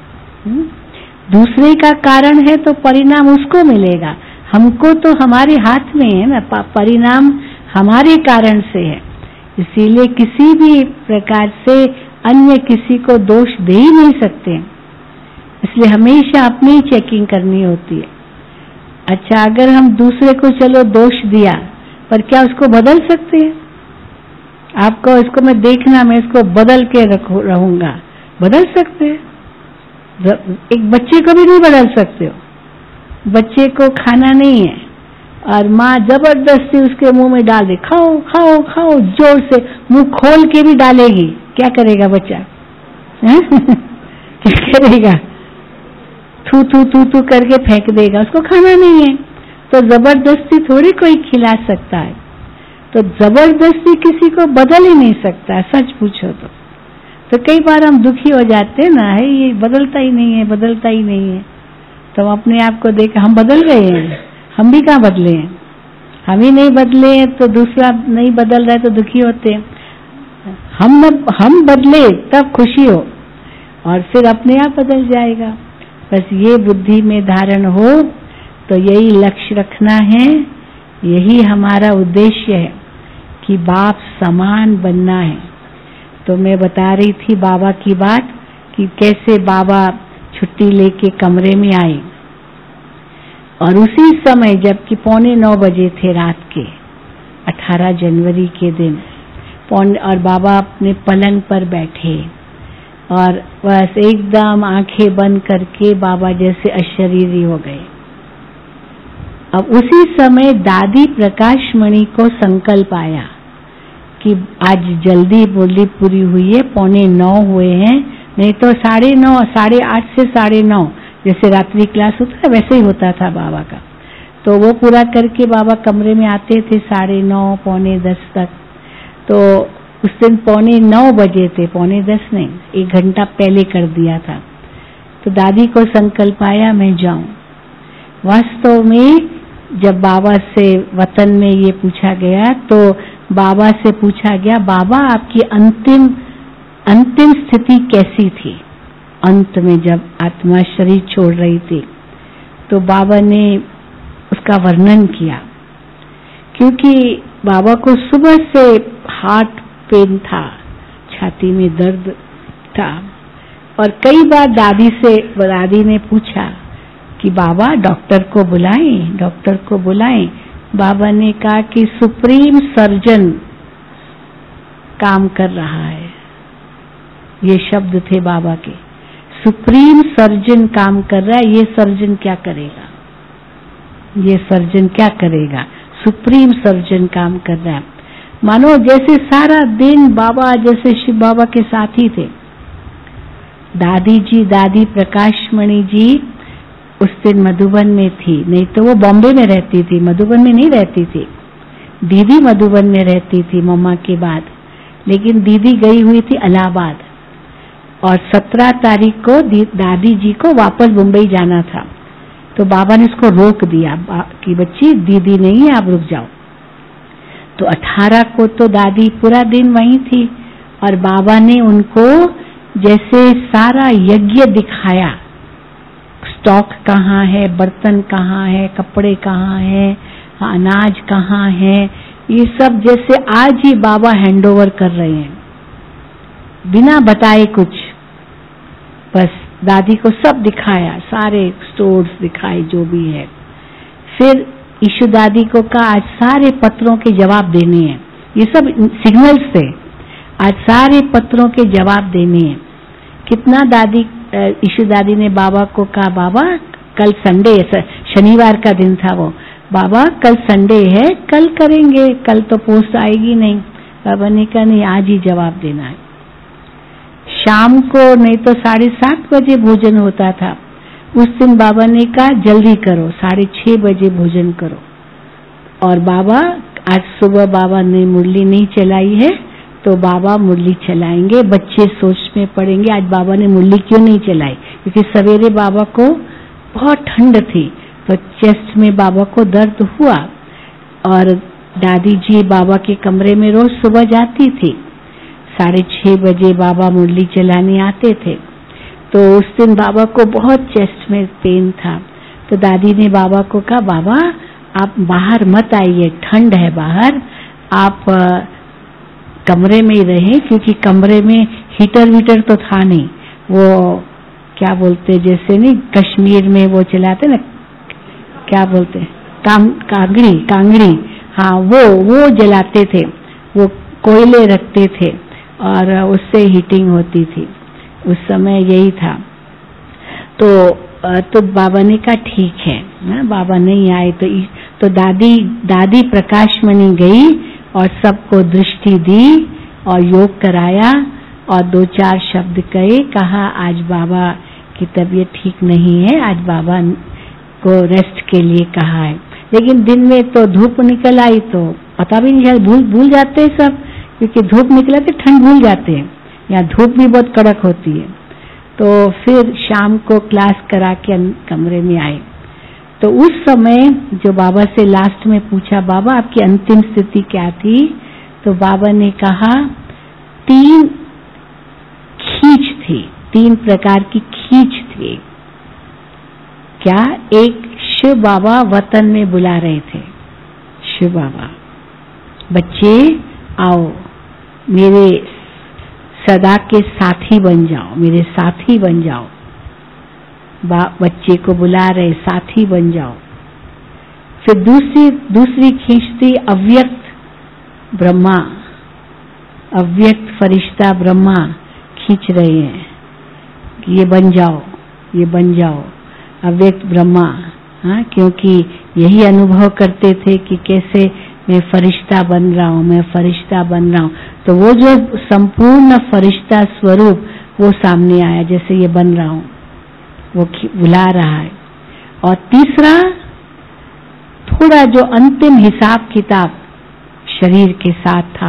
दूसरे का कारण है तो परिणाम उसको मिलेगा, हमको तो हमारे हाथ में है ना, परिणाम हमारे कारण से है। इसीलिए किसी भी प्रकार से अन्य किसी को दोष दे ही नहीं सकते, इसलिए हमेशा अपनी ही चेकिंग करनी होती है। अच्छा, अगर हम दूसरे को चलो दोष दिया, पर क्या उसको बदल सकते हैं? आपको इसको मैं देखना, मैं इसको बदल के रहूंगा, बदल सकते हैं? एक बच्चे को भी नहीं बदल सकते हो। बच्चे को खाना नहीं है और माँ जबरदस्ती उसके मुंह में डाल दे, खाओ खाओ खाओ, जोर से मुंह खोल के भी डालेगी, क्या करेगा बच्चा? क्या करेगा? थू थू थू थू करके फेंक देगा, उसको खाना नहीं है। तो जबरदस्ती थोड़ी कोई खिला सकता है, तो जबरदस्ती किसी को बदल ही नहीं सकता, सच पूछो तो। तो कई बार हम दुखी हो जाते हैं ना, है ये बदलता ही नहीं है, बदलता ही नहीं है। तो हम अपने आप को देख, हम बदल गए हैं, हम भी कहाँ बदले हैं? हम ही नहीं बदले हैं तो दूसरा नहीं बदल रहा है तो दुखी होते हैं। हम हम बदले तब खुशी हो, और फिर अपने आप बदल जाएगा। बस ये बुद्धि में धारण हो, तो यही लक्ष्य रखना है, यही हमारा उद्देश्य है कि बाप समान बनना है। तो मैं बता रही थी बाबा की बात कि कैसे बाबा छुट्टी लेके कमरे में आए, और उसी समय जबकि पौने नौ बजे थे रात के, अठारह जनवरी के दिन, पौने और बाबा अपने पलंग पर बैठे और बस एकदम आंखें बंद करके बाबा जैसे अशरीरी हो गए। अब उसी समय दादी प्रकाश मणि को संकल्प आया कि आज जल्दी बोली पूरी हुई है, पौने नौ हुए हैं, नहीं तो साढ़े नौ साढ़े आठ से साढ़े नौ जैसे रात्रि क्लास होता है वैसे ही होता था बाबा का। तो वो पूरा करके बाबा कमरे में आते थे साढ़े नौ पौने दस तक। तो उस दिन पौने नौ बजे थे, पौने दस नहीं, एक घंटा पहले कर दिया था। तो दादी को संकल्प आया मैं जाऊं। वास्तव में जब बाबा से वतन में ये पूछा गया तो बाबा से पूछा गया, बाबा आपकी अंतिम अंतिम स्थिति कैसी थी? अंत में जब आत्मा शरीर छोड़ रही थी, तो बाबा ने उसका वर्णन किया, क्योंकि बाबा को सुबह से हार्ट पेन था, छाती में दर्द था, और कई बार दादी से दादी ने पूछा कि बाबा डॉक्टर को बुलाएं, डॉक्टर को बुलाएं। बाबा ने कहा कि सुप्रीम सर्जन काम कर रहा है, ये शब्द थे बाबा के, सुप्रीम सर्जन काम कर रहा है, ये सर्जन क्या करेगा, ये सर्जन क्या करेगा, सुप्रीम सर्जन काम कर रहा है। मानो जैसे सारा दिन बाबा जैसे शिव बाबा के साथ ही थे। दादी जी, दादी प्रकाश मणि जी उस दिन मधुबन में थी, नहीं तो वो बॉम्बे में रहती थी, मधुबन में नहीं रहती थी। दीदी मधुबन में रहती थी मम्मा के बाद, लेकिन दीदी गई हुई थी इलाहाबाद, और सत्रह तारीख को दादी जी को वापस मुंबई जाना था। तो बाबा ने उसको रोक दिया कि बच्ची दीदी नहीं है, आप रुक जाओ। तो अठारह को तो दादी पूरा दिन वहीं थी, और बाबा ने उनको जैसे सारा यज्ञ दिखाया, स्टॉक कहाँ है, बर्तन कहाँ है, कपड़े कहाँ है, अनाज कहाँ है, ये सब जैसे आज ही बाबा हैंडओवर कर रहे हैं, बिना बताए कुछ। बस दादी को सब दिखाया, सारे स्टोर्स दिखाए जो भी है। फिर ईशु दादी को कहा आज सारे पत्रों के जवाब देने हैं, ये सब सिग्नल्स थे, आज सारे पत्रों के जवाब देने हैं। कितना दादी ईशु दादी ने बाबा को कहा, बाबा कल संडे, शनिवार का दिन था वो, बाबा कल संडे है, कल करेंगे, कल तो पोस्ट आएगी नहीं। बाबा ने कहा नहीं, आज ही जवाब देना है। शाम को नहीं तो साढ़े सात बजे भोजन होता था, उस दिन बाबा ने कहा जल्दी करो, साढ़े छह बजे भोजन करो। और बाबा आज सुबह बाबा ने मुरली नहीं चलाई है, तो बाबा मुरली चलाएंगे। बच्चे सोच में पड़ेंगे आज बाबा ने मुरली क्यों नहीं चलाई, क्योंकि सवेरे बाबा को बहुत ठंड थी, तो चेस्ट में बाबा को दर्द हुआ। और दादी जी बाबा के कमरे में रोज सुबह जाती थी, साढ़े छह बजे बाबा मुरली चलाने आते थे। तो उस दिन बाबा को बहुत चेस्ट में पेन था, तो दादी ने बाबा को कहा बाबा आप बाहर मत आइए, ठंड है बाहर, आप कमरे में ही रहे, क्योंकि कमरे में हीटर वीटर तो था नहीं। वो क्या बोलते जैसे नहीं कश्मीर में वो चलाते ना, क्या बोलते काम कांगड़ी कांगड़ी हाँ वो वो जलाते थे, वो कोयले रखते थे और उससे हीटिंग होती थी। उस समय यही था। तो तो बाबा ने कहा ठीक है ना, बाबा नहीं आए तो तो दादी दादी प्रकाशमणि गई और सबको दृष्टि दी और योग कराया और दो चार शब्द कहे, कहा आज बाबा की तबीयत ठीक नहीं है, आज बाबा को रेस्ट के लिए कहा है। लेकिन दिन में तो धूप निकल आई तो पता भी नहीं, भूल भूल जाते हैं सब, क्योंकि धूप निकला तो ठंड भूल जाते हैं, या धूप भी बहुत कड़क होती है। तो फिर शाम को क्लास करा के कमरे में आए। तो उस समय जो बाबा से लास्ट में पूछा, बाबा आपकी अंतिम स्थिति क्या थी, तो बाबा ने कहा तीन खींच थी, तीन प्रकार की खींच थी। क्या? एक, शिव बाबा वतन में बुला रहे थे। शिव बाबा, बच्चे आओ मेरे सदा के साथी बन जाओ, मेरे साथी बन जाओ। बच्चे को बुला रहे, साथी बन जाओ। फिर दूसरी दूसरी खींचती अव्यक्त ब्रह्मा, अव्यक्त फरिश्ता ब्रह्मा खींच रहे हैं, ये बन जाओ, ये बन जाओ अव्यक्त ब्रह्मा। हाँ, क्योंकि यही अनुभव करते थे कि कैसे मैं फरिश्ता बन रहा हूँ, मैं फरिश्ता बन रहा हूँ। तो वो जो संपूर्ण फरिश्ता स्वरूप वो सामने आया, जैसे ये बन रहा हूँ, वो बुला रहा है। और तीसरा, थोड़ा जो अंतिम हिसाब किताब शरीर के साथ था,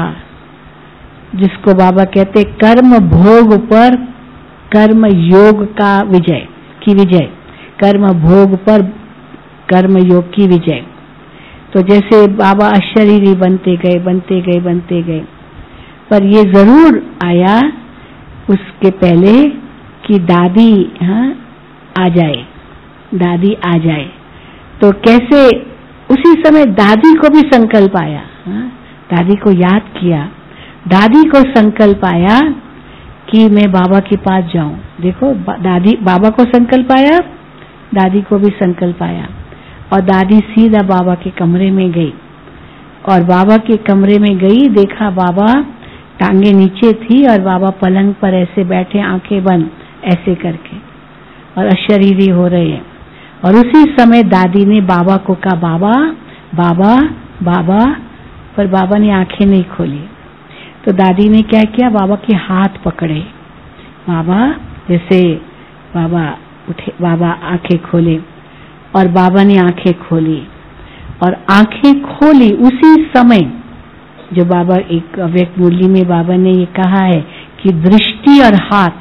जिसको बाबा कहते कर्म भोग पर कर्म योग का विजय की विजय, कर्म भोग पर कर्म योग की विजय। तो जैसे बाबा अशरीरी बनते गए बनते गए बनते गए, पर ये जरूर आया उसके पहले कि दादी हाँ आ जाए, दादी आ जाए। तो कैसे उसी समय दादी को भी संकल्प आया, हाँ, दादी को याद किया, दादी को संकल्प आया कि मैं बाबा के पास जाऊं। देखो दादी, बाबा को संकल्प आया, दादी को भी संकल्प आया, और दादी सीधा बाबा के कमरे में गई। और बाबा के कमरे में गई, देखा बाबा टांगे नीचे थी और बाबा पलंग पर ऐसे बैठे, आंखें बंद ऐसे करके, और अशरीरी हो रहे हैं। और उसी समय दादी ने बाबा को कहा बाबा बाबा बाबा, पर बाबा ने आंखें नहीं खोली। तो दादी ने क्या किया, बाबा के हाथ पकड़े, बाबा जैसे बाबा उठे, बाबा आंखें खोले, और बाबा ने आंखें खोली। और आंखें खोली उसी समय जो बाबा एक अव्यक्त मुरली में बाबा ने ये कहा है कि दृष्टि और हाथ,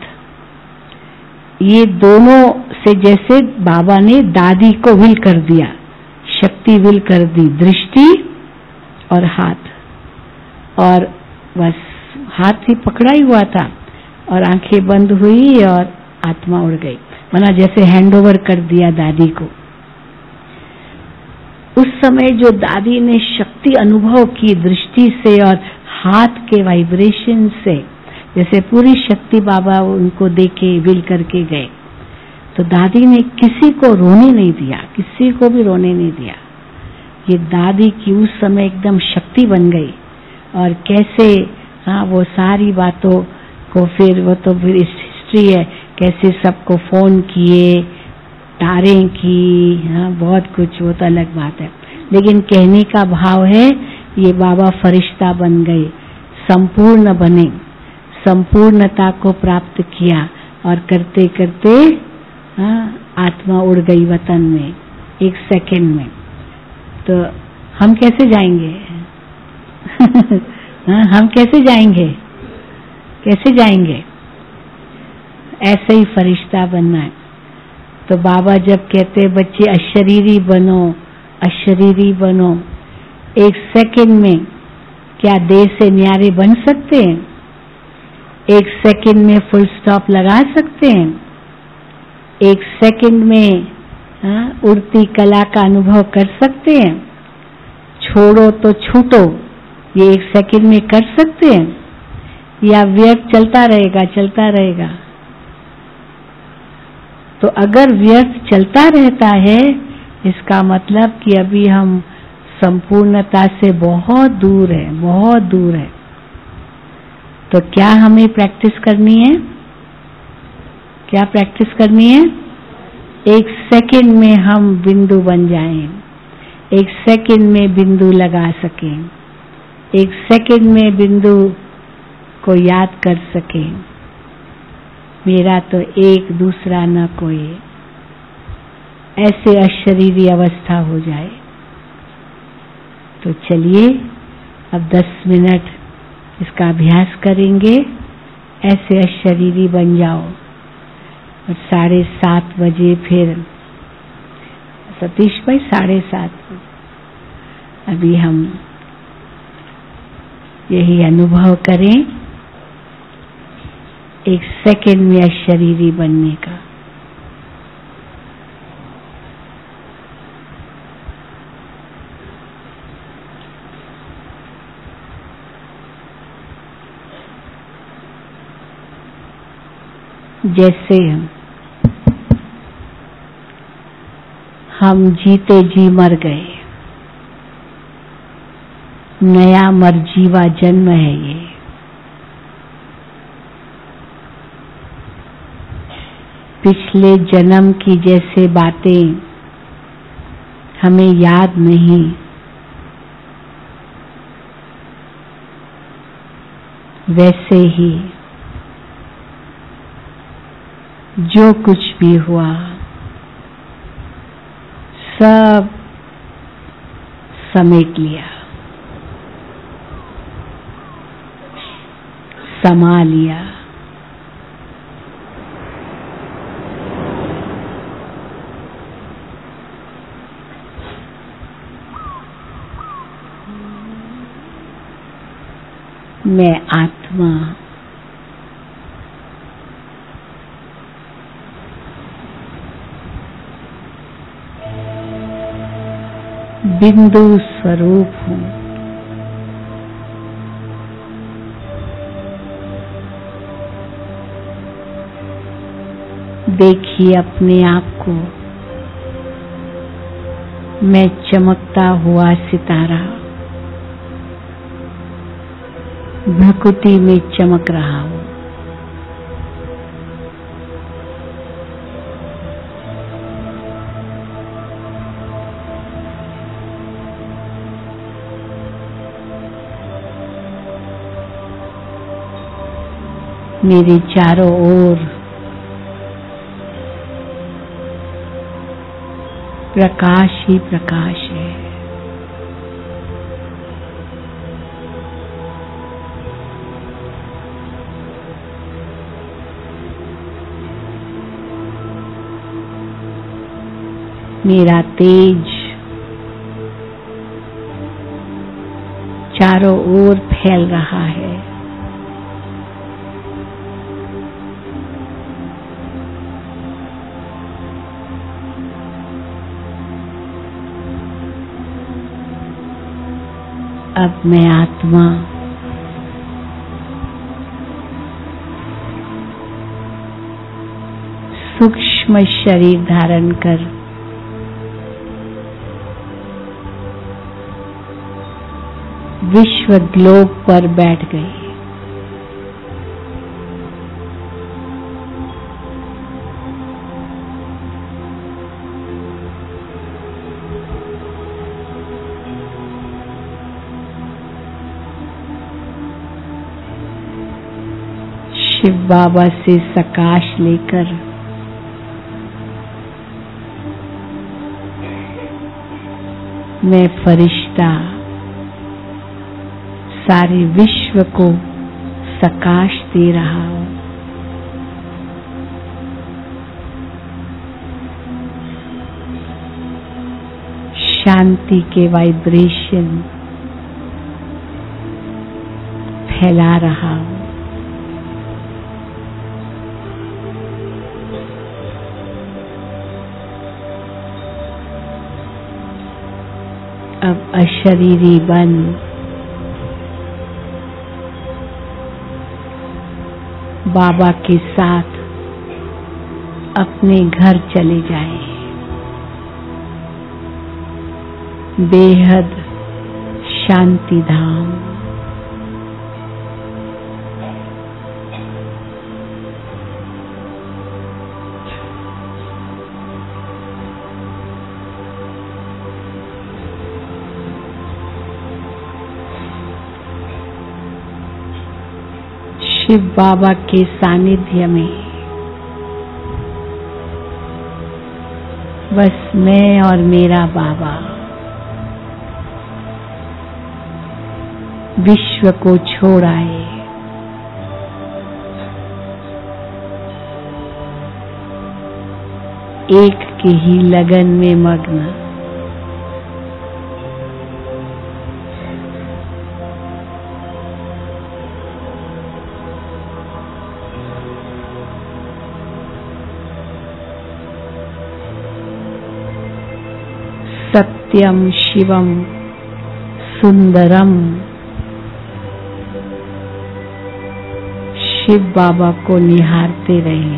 ये दोनों से जैसे बाबा ने दादी को विल कर दिया, शक्ति विल कर दी, दृष्टि और हाथ। और बस हाथ ही पकड़ा ही हुआ था और आंखें बंद हुई और आत्मा उड़ गई, माना जैसे हैंडओवर कर दिया दादी को। उस समय जो दादी ने शक्ति अनुभव की दृष्टि से और हाथ के वाइब्रेशन से, जैसे पूरी शक्ति बाबा उनको देके विल करके गए। तो दादी ने किसी को रोने नहीं दिया, किसी को भी रोने नहीं दिया। ये दादी की उस समय एकदम शक्ति बन गई। और कैसे हाँ वो सारी बातों को, फिर वो तो फिर हिस्ट्री है, कैसे सबको फोन किए, तारें की, हाँ बहुत कुछ, वो तो अलग बात है। लेकिन कहने का भाव है ये बाबा फरिश्ता बन गए, संपूर्ण बने, संपूर्णता को प्राप्त किया, और करते करते हाँ आत्मा उड़ गई वतन में एक सेकंड में। तो हम कैसे जाएंगे? हाँ, हम कैसे जाएंगे? कैसे जाएंगे? ऐसे ही फरिश्ता बनना है। तो बाबा जब कहते बच्चे अशरीरी बनो, अशरीरी बनो, एक सेकंड में क्या देह से न्यारे बन सकते हैं? एक सेकंड में फुल स्टॉप लगा सकते हैं? एक सेकंड में हाँ, उड़ती कला का अनुभव कर सकते हैं? छोड़ो तो छूटो, ये एक सेकंड में कर सकते हैं? या व्यर्थ चलता रहेगा चलता रहेगा? तो अगर व्यर्थ चलता रहता है, इसका मतलब कि अभी हम संपूर्णता से बहुत दूर है, बहुत दूर है। तो क्या हमें प्रैक्टिस करनी है? क्या प्रैक्टिस करनी है? एक सेकंड में हम बिंदु बन जाएं, एक सेकंड में बिंदु लगा सकें, एक सेकंड में बिंदु को याद कर सकें। मेरा तो एक, दूसरा न कोई, ऐसे अशरीरी अवस्था हो जाए। तो चलिए अब दस मिनट इसका अभ्यास करेंगे, ऐसे अशरीरी बन जाओ। और साढ़े सात बजे फिर सतीश भाई साढ़े सात अभी हम यही अनुभव करें एक सेकंड में अशरीरी बनने का। जैसे हम जीते जी मर गए, नया मरजीवा जन्म है ये। पिछले जन्म की जैसे बातें हमें याद नहीं, वैसे ही जो कुछ भी हुआ सब समेट लिया, समा लिया। मैं आत्मा बिंदु स्वरूप हूँ। देखिए अपने आप को, मैं चमकता हुआ सितारा भ्रकुटी में चमक रहा हूँ। मेरे चारों ओर प्रकाश ही प्रकाश है। मेरा तेज चारों ओर फैल रहा है। अब मैं आत्मा सूक्ष्म शरीर धारण कर विश्व ग्लोब पर बैठ गई। शिव बाबा से प्रकाश लेकर मैं फरिश्ता सारे विश्व को प्रकाश दे रहा हूँ। शांति के वाइब्रेशन फैला रहा हूँ। अब अशरीरी बन बाबा के साथ अपने घर चले जाएं। बेहद शांति धाम। शिव बाबा के सानिध्य में बस मैं और मेरा बाबा विश्व को छोड़ आए। एक की ही लगन में मग्न। सत्यम शिवम सुंदरम। शिव बाबा को निहारते रहे।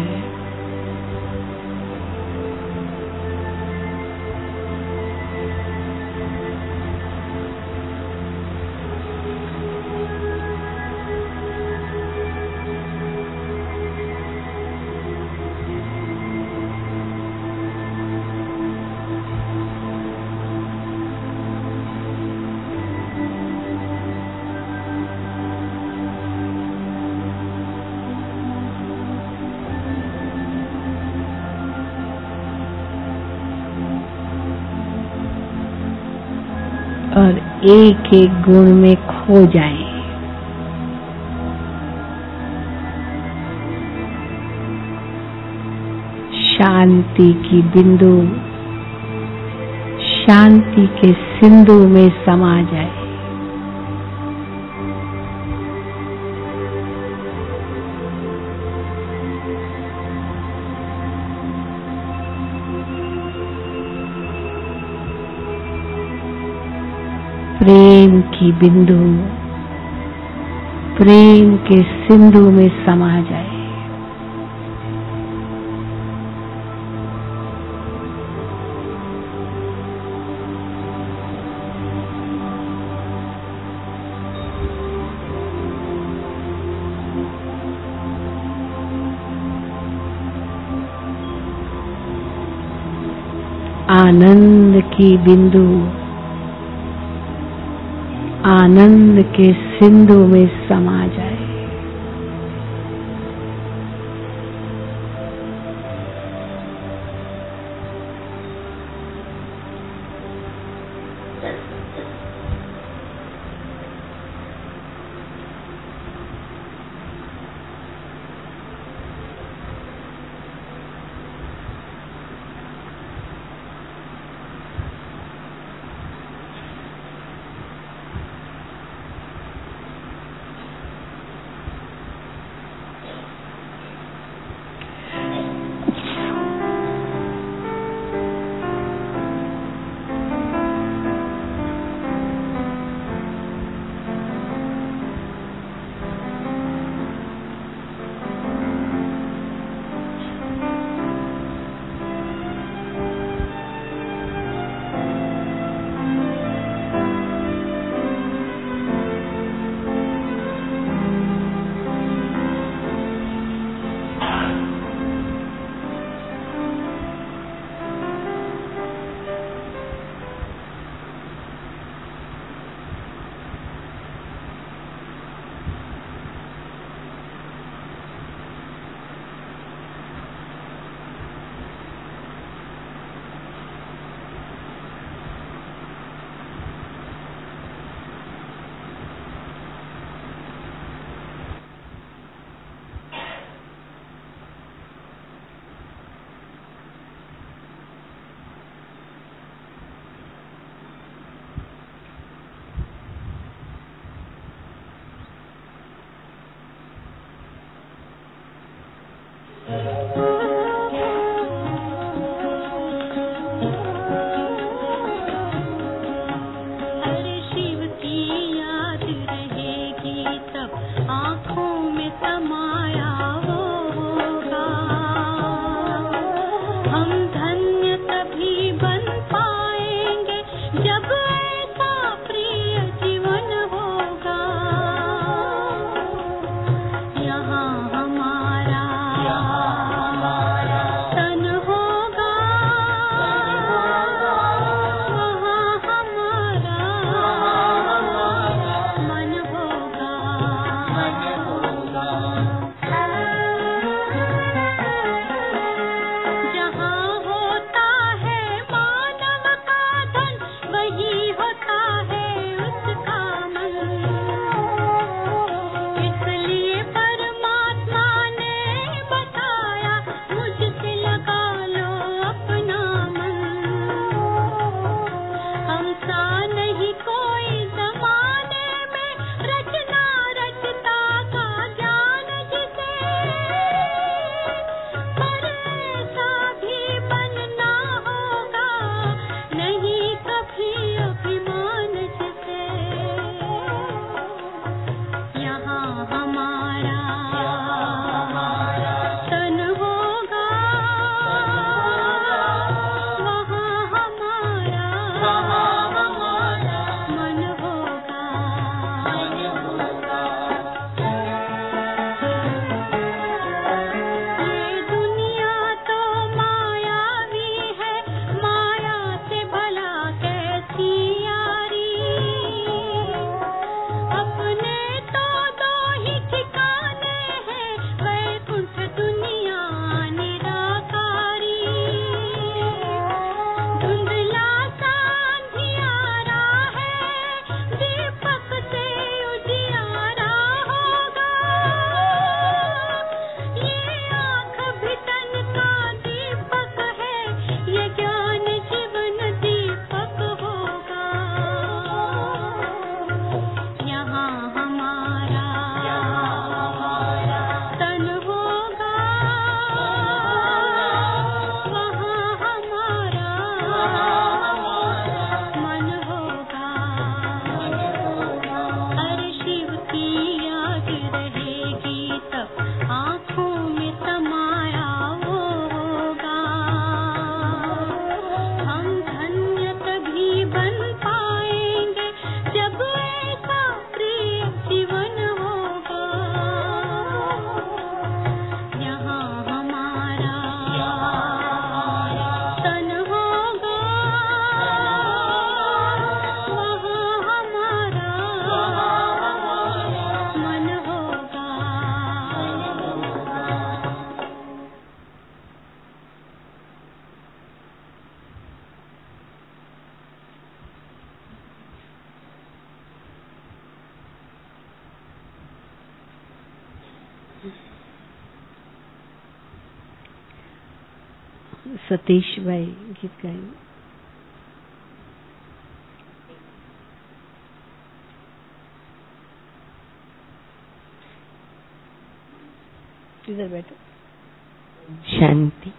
और एक एक गुण में खो जाएं। शांति की बिंदु शांति के सिंधु में समा जाए। प्रेम की बिंदु प्रेम के सिंधु में समा जाए। आनंद की बिंदु आनंद के सिंधु में समा जाए। आँखों में समाया सतीश भाई गीत गाएंगे। इधर बैठो। शांति।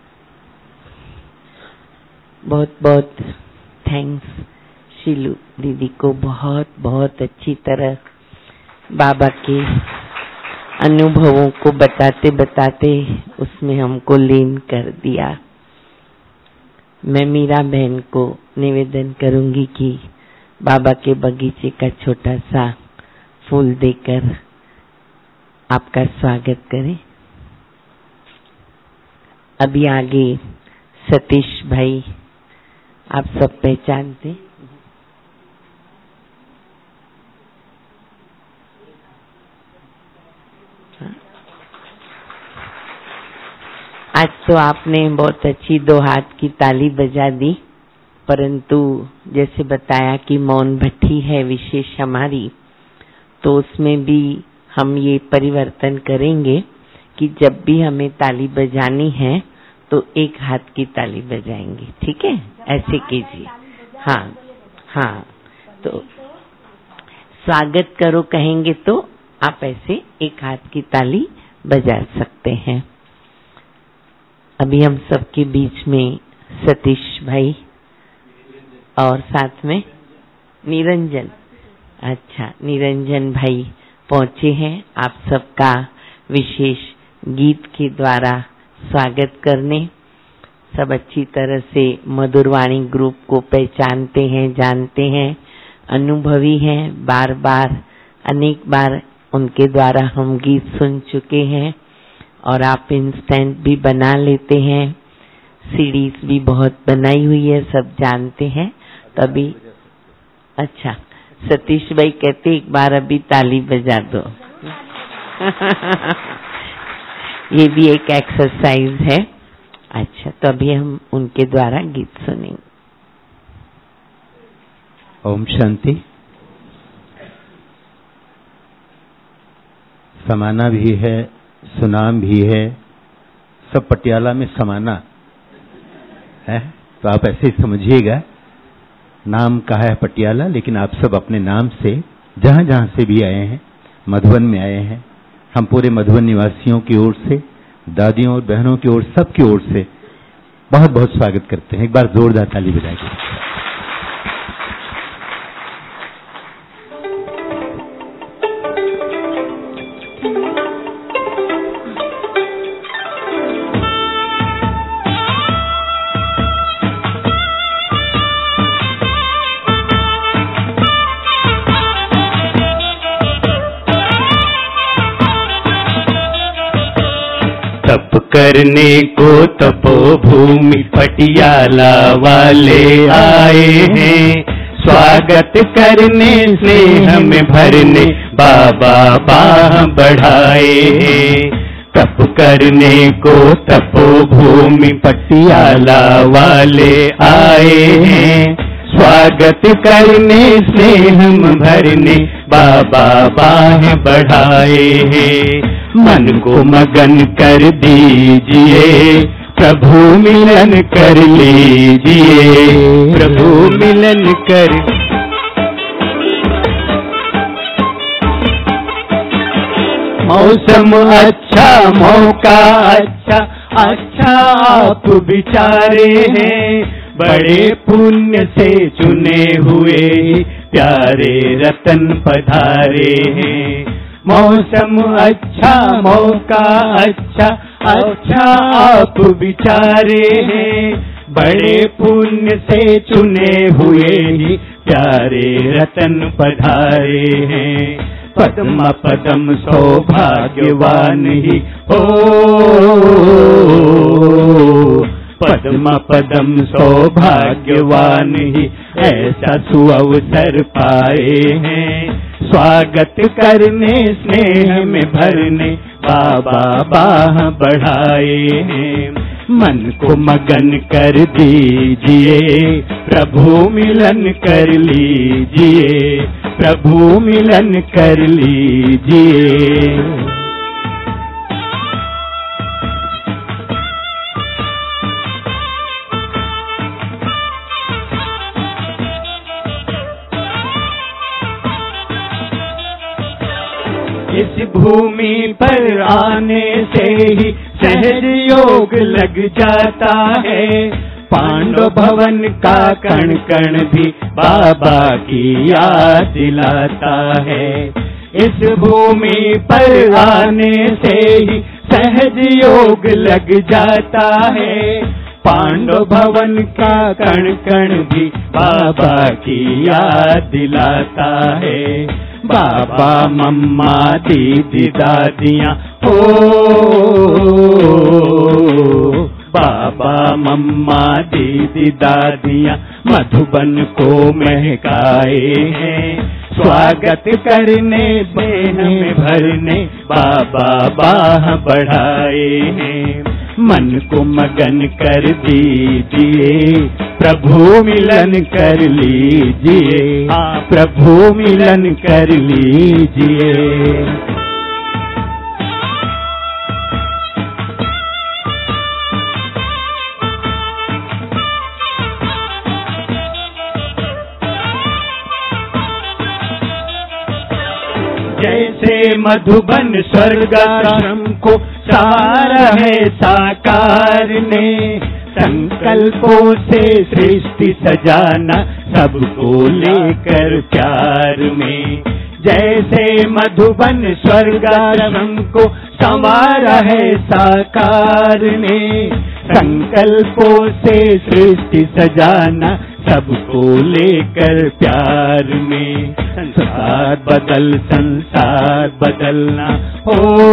बहुत बहुत थैंक्स शीलू दीदी को, बहुत बहुत अच्छी तरह बाबा के अनुभवों को बताते बताते उसमें हमको लीन कर दिया। मैं मीरा बहन को निवेदन करूंगी कि बाबा के बगीचे का छोटा सा फूल देकर आपका स्वागत करें। अभी आगे सतीश भाई, आप सब पहचानते। आज तो आपने बहुत अच्छी दो हाथ की ताली बजा दी, परंतु जैसे बताया कि मौन भट्टी है विशेष हमारी, तो उसमें भी हम ये परिवर्तन करेंगे कि जब भी हमें ताली बजानी है तो एक हाथ की ताली बजाएंगे, ठीक है? ऐसे कीजिए। हाँ हाँ, तो स्वागत करो कहेंगे तो आप ऐसे एक हाथ की ताली बजा सकते हैं। अभी हम सबके बीच में सतीश भाई और साथ में निरंजन, अच्छा निरंजन भाई पहुंचे हैं आप सबका विशेष गीत के द्वारा स्वागत करने। सब अच्छी तरह से मधुरवाणी ग्रुप को पहचानते हैं, जानते हैं, अनुभवी हैं, बार बार अनेक बार उनके द्वारा हम गीत सुन चुके हैं और आप इंस्टेंट भी बना लेते हैं, सीडीज भी बहुत बनाई हुई है, सब जानते हैं। तभी अच्छा सतीश भाई कहते एक बार अभी ताली बजा दो। ये भी एक एक्सरसाइज है। अच्छा, तो अभी हम उनके द्वारा गीत सुनेंगे। ओम शांति। समाना भी है, सुनाम भी है, सब पटियाला में समाना है, तो आप ऐसे ही समझिएगा। नाम कहा है पटियाला, लेकिन आप सब अपने नाम से जहां जहां से भी आए हैं, मधुबन में आए हैं, हम पूरे मधुबन निवासियों की ओर से, दादियों और बहनों की ओर, सबकी ओर से बहुत बहुत स्वागत करते हैं। एक बार जोरदार ताली बजाइए। तप करने को तपोभूमि पटियाला वाले आए हैं, स्वागत करने स्नेह में भरने बाबा बाह बढ़ाए हैं। तप करने को तपोभूमि पटियाला वाले आए हैं, स्वागत करने स्नेह में भरने बाबा बाह बढ़ाए हैं। मन को मगन कर दीजिए, प्रभु मिलन कर लीजिए, प्रभु मिलन कर। मौसम अच्छा, मौका अच्छा, अच्छा आप विचारे हैं, बड़े पुण्य से चुने हुए प्यारे रतन पधारे हैं। मौसम अच्छा, मौका अच्छा, अच्छा आप विचारे हैं, बड़े पुण्य से चुने हुए ही प्यारे रतन पधारे हैं। पद्म पदम सौभाग्यवान ही हो, पद्म पदम सौभाग्यवान ही ऐसा सुअवसर पाए हैं, स्वागत करने स्नेह में भरने बाबा बाह बढ़ाए हैं। मन को मगन कर दीजिए, प्रभु मिलन कर लीजिए, प्रभु मिलन कर लीजिए। इस भूमि पर आने से ही सहज योग लग जाता है। पांडव भवन का कण कण भी बाबा की याद दिलाता है। इस भूमि पर आने से ही सहज योग लग जाता है। पांडव भवन का कण कण भी बाबा की याद दिलाता है। बाबा मम्मा दीदी दादियाँ हो, बाबा मम्मा दीदी दादियाँ मधुबन को महकाए हैं। स्वागत करने स्नेह में भरने बाबा बाह बढ़ाए हैं। मन को मगन कर दीजिए, प्रभु मिलन कर लीजिए, प्रभु मिलन कर लीजिए। जैसे मधुबन स्वर्गाश्रम को सारा है साकार ने, संकल्पों से सृष्टि सजाना सबको लेकर प्यार में। जैसे मधुबन स्वर्गाश्रम को संवारा है साकार ने, संकल्पों से सृष्टि सजाना सबको लेकर प्यार में। संसार बदल संसार बदलना हो,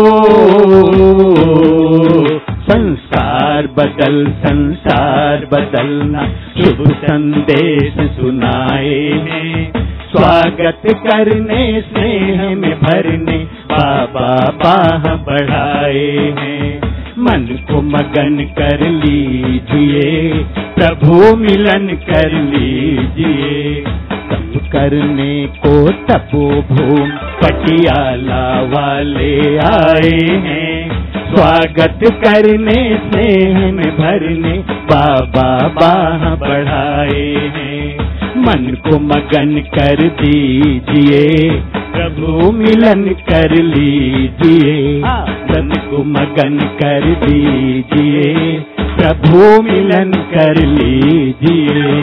संसार बदल संसार बदलना शुभ संदेश सुनाए हैं। स्वागत करने स्नेह में भरने बाबा बाह बढ़ाए हैं। मन को मगन कर लीजिए, प्रभु मिलन कर लीजिए। तप करने को तपोभूमि पटियाला वाले आए हैं। स्वागत करने स्नेह में भरने बाबा बाह बढ़ाए हैं। मन को मगन कर दीजिए, प्रभु मिलन कर लीजिए। मन को मगन कर दीजिए, प्रभु मिलन कर लीजिए।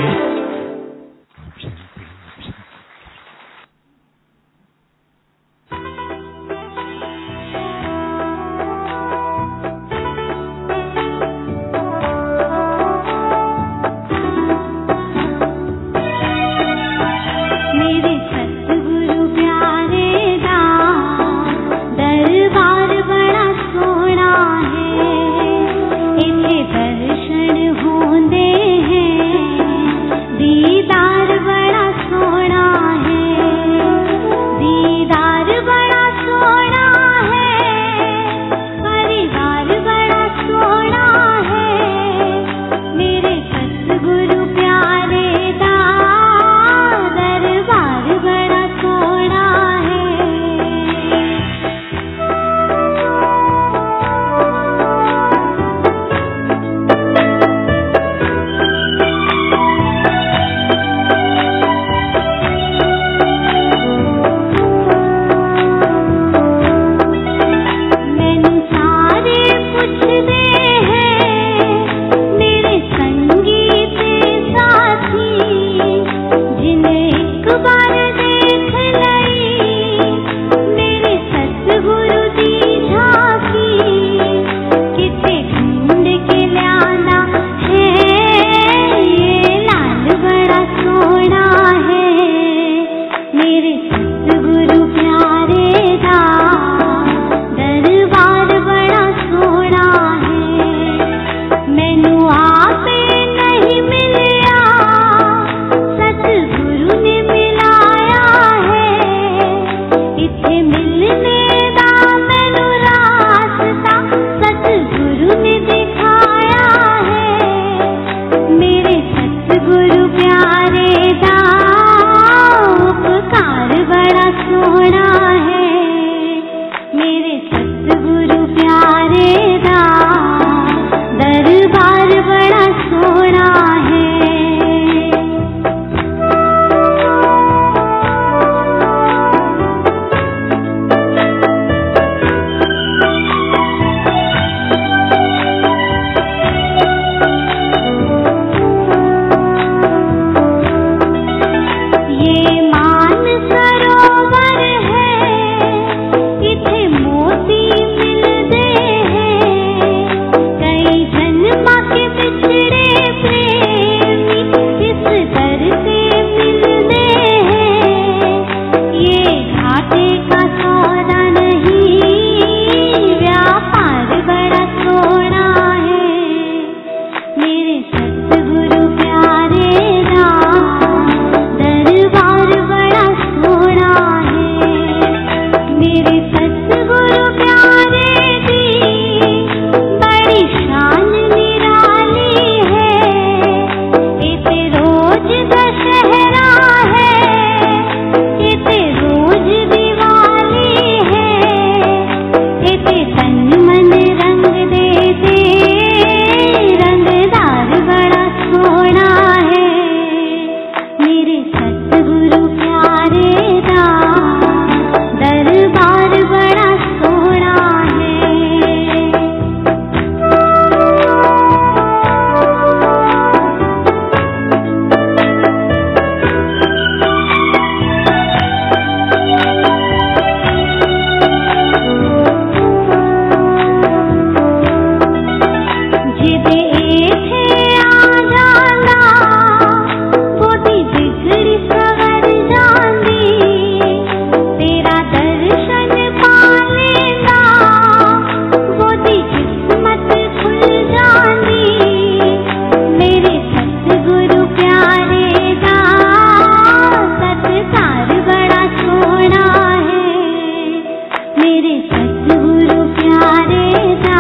मेरे सतगुरु प्यारे दा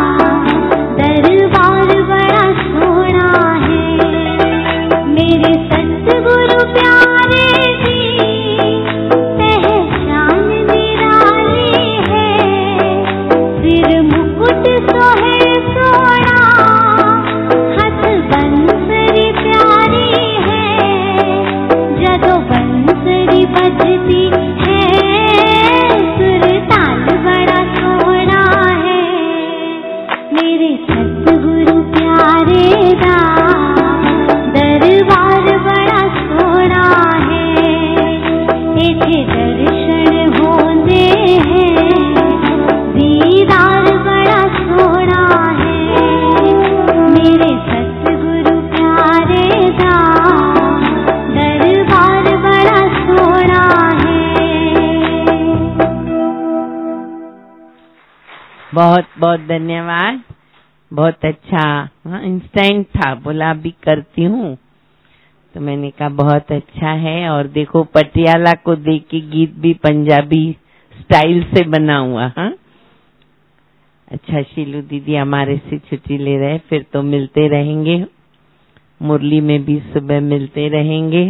दरबार बड़ा सोना है। मेरे सतगुरु प्यारे दी पहचान निराली है। सिर मुकुट सोहे सोना, हथ बंसरी प्यारी है। जदों बंसरी बजती है, सुर ताल बड़ा सोना है। मेरे सतगुरु प्यारे दा दरबार बड़ा सोना है। इथे दर्शन होंदे हैं, दीदार बड़ा सोना है। मेरे सतगुरु प्यारे दा दरबार बड़ा सोना है। बहुत बहुत धन्यवाद। बहुत अच्छा, इंस्टेंट था, बोला अभी करती हूँ, तो मैंने कहा बहुत अच्छा है। और देखो पटियाला को देख के गीत भी पंजाबी स्टाइल से बना हुआ। हाँ, अच्छा। शीलू दीदी हमारे से छुट्टी ले रहे, फिर तो मिलते रहेंगे, मुरली में भी सुबह मिलते रहेंगे।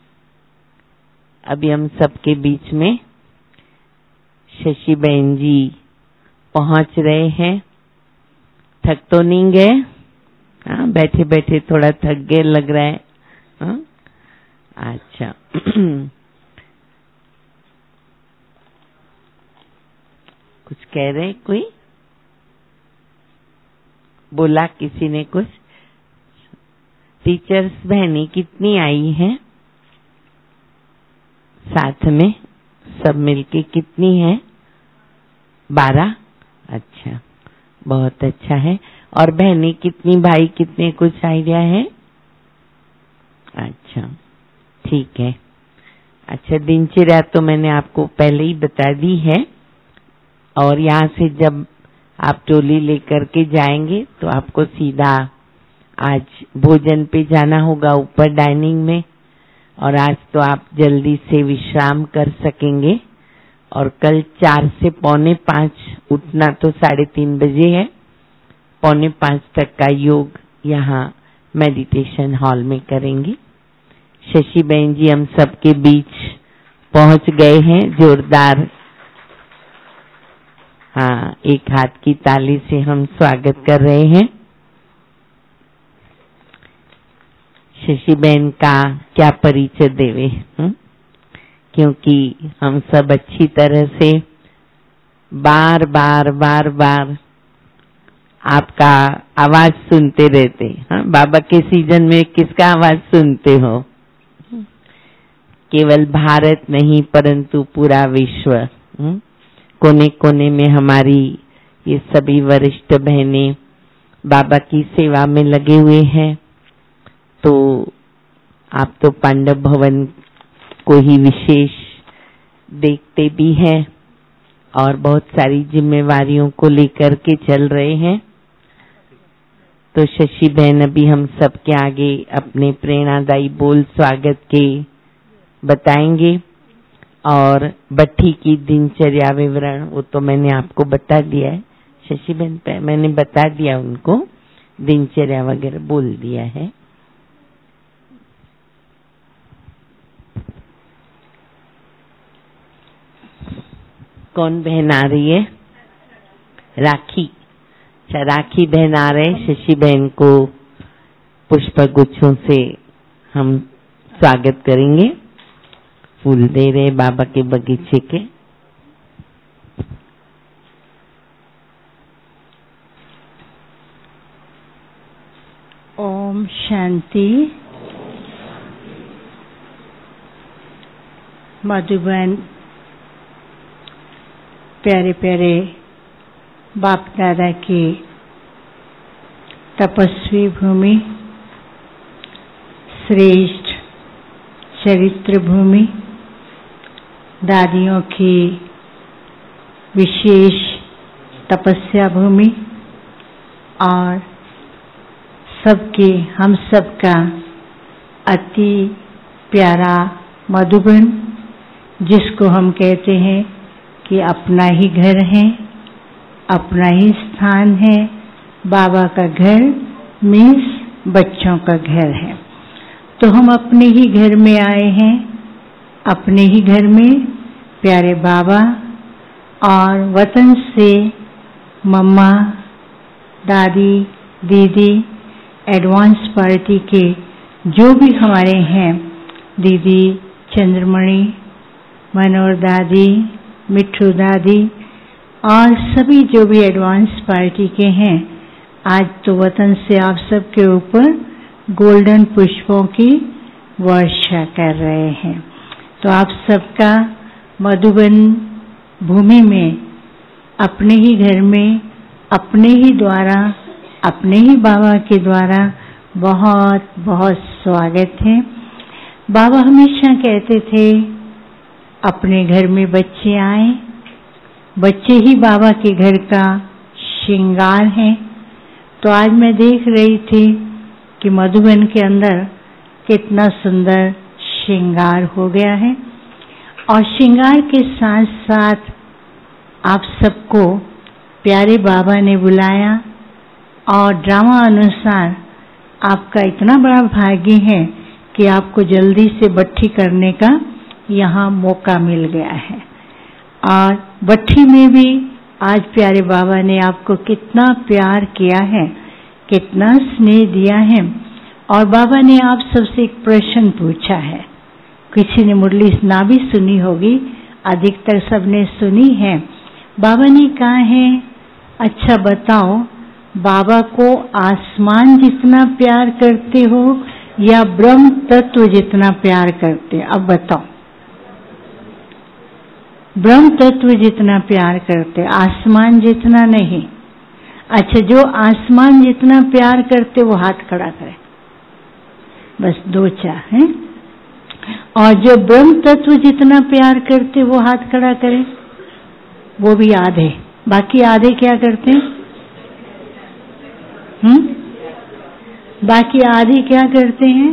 अभी हम सबके बीच में शशि बहन जी पहुंच रहे हैं। थक तो नहीं गए? हाँ, बैठे बैठे थोड़ा थक गए लग रहा है। हाँ, अच्छा। कुछ कह रहे कोई? बोला किसी ने कुछ? टीचर्स बहनी कितनी आई हैं साथ में, सब मिलके कितनी है? बारह। अच्छा, बहुत अच्छा है। और बहनी कितनी, भाई कितने, कुछ आइडिया है? अच्छा, ठीक है। अच्छा, दिनचर्या तो मैंने आपको पहले ही बता दी है। और यहाँ से जब आप टोली लेकर के जाएंगे तो आपको सीधा आज भोजन पे जाना होगा ऊपर डाइनिंग में। और आज तो आप जल्दी से विश्राम कर सकेंगे। और कल चार से पौने पाँच उठना तो साढ़े तीन बजे है। पौने पाँच तक का योग यहाँ मेडिटेशन हॉल में करेंगे। शशि बहन जी हम सबके बीच पहुंच गए हैं। जोरदार, हाँ, एक हाथ की ताली से हम स्वागत कर रहे हैं। शशि बहन का क्या परिचय देवे, हुँ? क्योंकि हम सब अच्छी तरह से बार बार बार बार आपका आवाज सुनते रहते। हाँ, बाबा के सीजन में किसका आवाज सुनते हो? केवल भारत नहीं परंतु पूरा विश्व। कोने कोने में हमारी ये सभी वरिष्ठ बहनें बाबा की सेवा में लगे हुए हैं। तो आप तो पांडव भवन को ही विशेष देखते भी हैं और बहुत सारी जिम्मेवारियों को लेकर के चल रहे हैं। तो शशि बहन अभी हम सबके आगे अपने प्रेरणादायी बोल स्वागत के बताएंगे। और बट्टी की दिनचर्या विवरण वो तो मैंने आपको बता दिया है। शशि बहन पे मैंने बता दिया, उनको दिनचर्या वगैरह बोल दिया है। कौन बहन आ रही है? राखी। अच्छा, राखी बहन आ रहे। शशि बहन को पुष्प गुच्छों से हम स्वागत करेंगे। फूल दे रहे बाबा के बगीचे के। ओम शांति। मधुबन प्यारे प्यारे बाप दादा की तपस्वी भूमि, श्रेष्ठ चरित्र भूमि, दादियों की विशेष तपस्या भूमि और सबके हम सबका अति प्यारा मधुबन, जिसको हम कहते हैं कि अपना ही घर है, अपना ही स्थान है। बाबा का घर मीन्स बच्चों का घर है। तो हम अपने ही घर में आए हैं, अपने ही घर में प्यारे बाबा और वतन से मम्मा, दादी, दीदी, एडवांस पार्टी के जो भी हमारे हैं, दीदी चंद्रमणि, मनोहर दादी, मिट्ठू दादी और सभी जो भी एडवांस पार्टी के हैं, आज तो वतन से आप सबके ऊपर गोल्डन पुष्पों की वर्षा कर रहे हैं। तो आप सबका मधुबन भूमि में अपने ही घर में अपने ही द्वारा अपने ही बाबा के द्वारा बहुत बहुत स्वागत है। बाबा हमेशा कहते थे अपने घर में बच्चे आए, बच्चे ही बाबा के घर का श्रृंगार हैं। तो आज मैं देख रही थी कि मधुबन के अंदर कितना सुंदर श्रृंगार हो गया है और श्रृंगार के साथ साथ आप सबको प्यारे बाबा ने बुलाया और ड्रामा अनुसार आपका इतना बड़ा भाग्य है कि आपको जल्दी से बट्ठी करने का यहाँ मौका मिल गया है। और बट्ठी में भी आज प्यारे बाबा ने आपको कितना प्यार किया है, कितना स्नेह दिया है। और बाबा ने आप सबसे एक प्रश्न पूछा है, किसी ने मुरली ना भी सुनी होगी, अधिकतर सबने सुनी है। बाबा ने कहा है, अच्छा बताओ, बाबा को आसमान जितना प्यार करते हो या ब्रह्म तत्व जितना प्यार करते? अब बताओ। ब्रह्म तत्व जितना प्यार करते, आसमान जितना नहीं। अच्छा, जो आसमान जितना प्यार करते वो हाथ खड़ा करे, बस दो चार हैं। और जो ब्रह्म तत्व जितना प्यार करते वो हाथ खड़ा करे, वो भी आधे। बाकी आधे क्या करते हैं? हम्म बाकी आधे क्या करते हैं?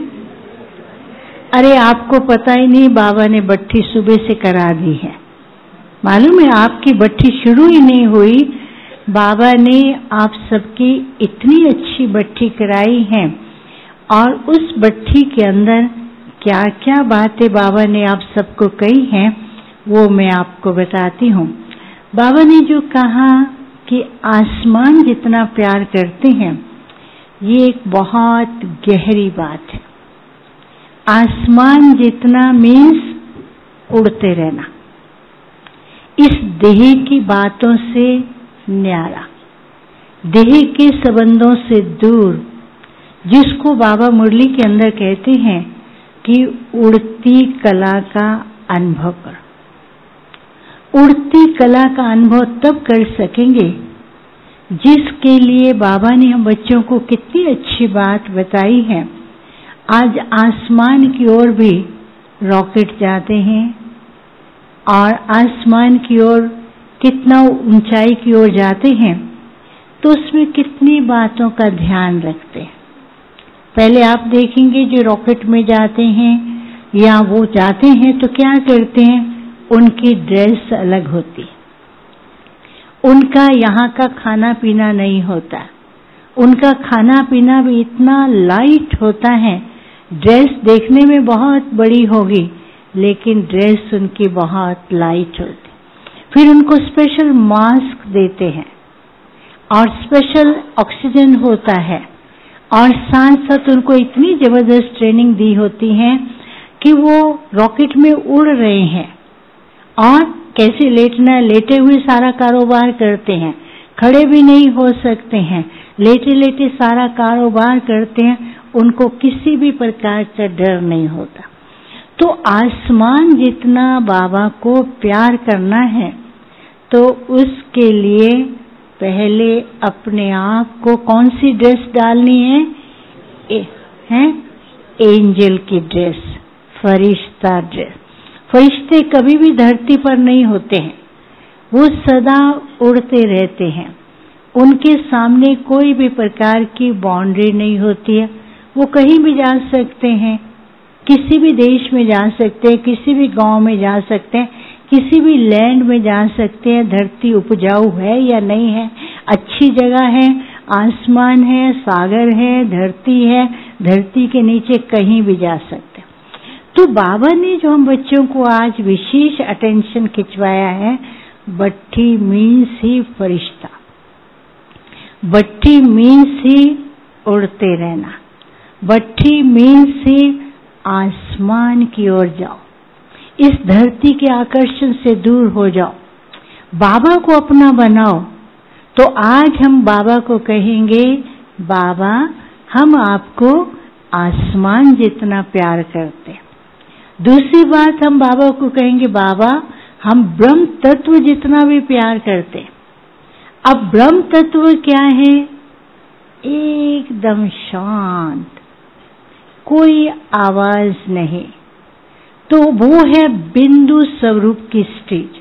अरे आपको पता ही नहीं, बाबा ने बट्ठी सुबह से करा दी है। मालूम है, आपकी बट्ठी शुरू ही नहीं हुई, बाबा ने आप सबकी इतनी अच्छी बट्ठी कराई है। और उस बट्ठी के अंदर क्या क्या बातें बाबा ने आप सबको कही हैं, वो मैं आपको बताती हूँ। बाबा ने जो कहा कि आसमान जितना प्यार करते हैं, ये एक बहुत गहरी बात है। आसमान जितना मीन्स उड़ते रहना, इस देह की बातों से न्यारा, देह के संबंधों से दूर, जिसको बाबा मुरली के अंदर कहते हैं कि उड़ती कला का अनुभव करो। उड़ती कला का अनुभव तब कर सकेंगे जिसके लिए बाबा ने हम बच्चों को कितनी अच्छी बात बताई है। आज आसमान की ओर भी रॉकेट जाते हैं और आसमान की ओर कितना ऊंचाई की ओर जाते हैं, तो उसमें कितनी बातों का ध्यान रखते हैं। पहले आप देखेंगे जो रॉकेट में जाते हैं या वो जाते हैं तो क्या करते हैं, उनकी ड्रेस अलग होती, उनका यहाँ का खाना पीना नहीं होता, उनका खाना पीना भी इतना लाइट होता है। ड्रेस देखने में बहुत बड़ी होगी लेकिन ड्रेस उनकी बहुत लाइट होती। फिर उनको स्पेशल मास्क देते हैं और स्पेशल ऑक्सीजन होता है और साथ साथ उनको इतनी जबरदस्त ट्रेनिंग दी होती है कि वो रॉकेट में उड़ रहे हैं और कैसे लेटना है, लेटे हुए सारा कारोबार करते हैं, खड़े भी नहीं हो सकते हैं, लेटे लेटे सारा कारोबार करते हैं, उनको किसी भी प्रकार का डर नहीं होता। तो आसमान जितना बाबा को प्यार करना है तो उसके लिए पहले अपने आप को कौन सी ड्रेस डालनी है? ए, हैं? एंजल की ड्रेस, फरिश्ता ड्रेस। फरिश्ते कभी भी धरती पर नहीं होते हैं, वो सदा उड़ते रहते हैं। उनके सामने कोई भी प्रकार की बाउंड्री नहीं होती है, वो कहीं भी जा सकते हैं, किसी भी देश में जा सकते हैं, किसी भी गांव में जा सकते हैं, किसी भी लैंड में जा सकते हैं, धरती उपजाऊ है या नहीं है, अच्छी जगह है, आसमान है, सागर है, धरती है, धरती के नीचे कहीं भी जा सकते हैं। तो बाबा ने जो हम बच्चों को आज विशेष अटेंशन खिंचवाया है, Batthi means he Firishta, Batthi means he उड़ते रहना, बट्ठी मीन्स ही आसमान की ओर जाओ, इस धरती के आकर्षण से दूर हो जाओ, बाबा को अपना बनाओ। तो आज हम बाबा को कहेंगे, बाबा हम आपको आसमान जितना प्यार करते हैं। दूसरी बात हम बाबा को कहेंगे, बाबा हम ब्रह्म तत्व जितना भी प्यार करते हैं। अब ब्रह्म तत्व क्या है? एकदम शांत, कोई आवाज नहीं, तो वो है बिंदु स्वरूप की स्टेज।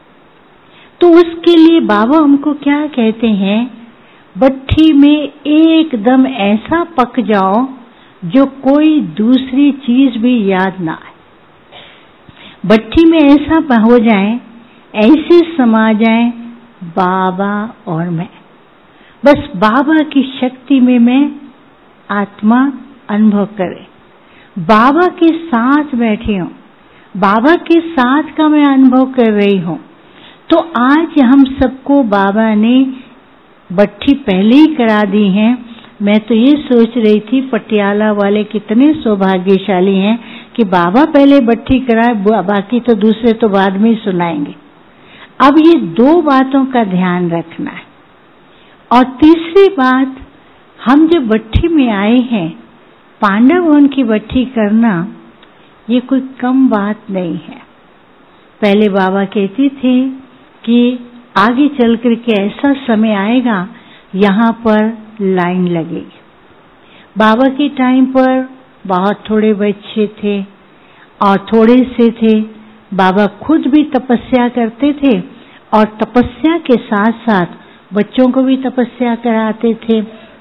तो उसके लिए बाबा हमको क्या कहते हैं, बट्ठी में एकदम ऐसा पक जाओ जो कोई दूसरी चीज भी याद ना आए, बट्ठी में ऐसा हो जाए, ऐसे समा जाए बाबा और मैं, बस बाबा की शक्ति में मैं आत्मा अनुभव करे, बाबा के साथ बैठी हूँ, बाबा के साथ का मैं अनुभव कर रही हूँ। तो आज हम सबको बाबा ने बट्ठी पहले ही करा दी है। मैं तो ये सोच रही थी पटियाला वाले कितने सौभाग्यशाली हैं कि बाबा पहले बट्ठी कराए, बाकी तो दूसरे तो बाद में ही सुनाएंगे। अब ये दो बातों का ध्यान रखना है। और तीसरी बात, हम जब बट्ठी में आए हैं, पांडव वन की बट्ठी करना ये कोई कम बात नहीं है। पहले बाबा कहते थे कि आगे चल कर के ऐसा समय आएगा यहाँ पर लाइन लगेगी। बाबा के टाइम पर बहुत थोड़े बच्चे थे और थोड़े से थे, बाबा खुद भी तपस्या करते थे और तपस्या के साथ साथ बच्चों को भी तपस्या कराते थे।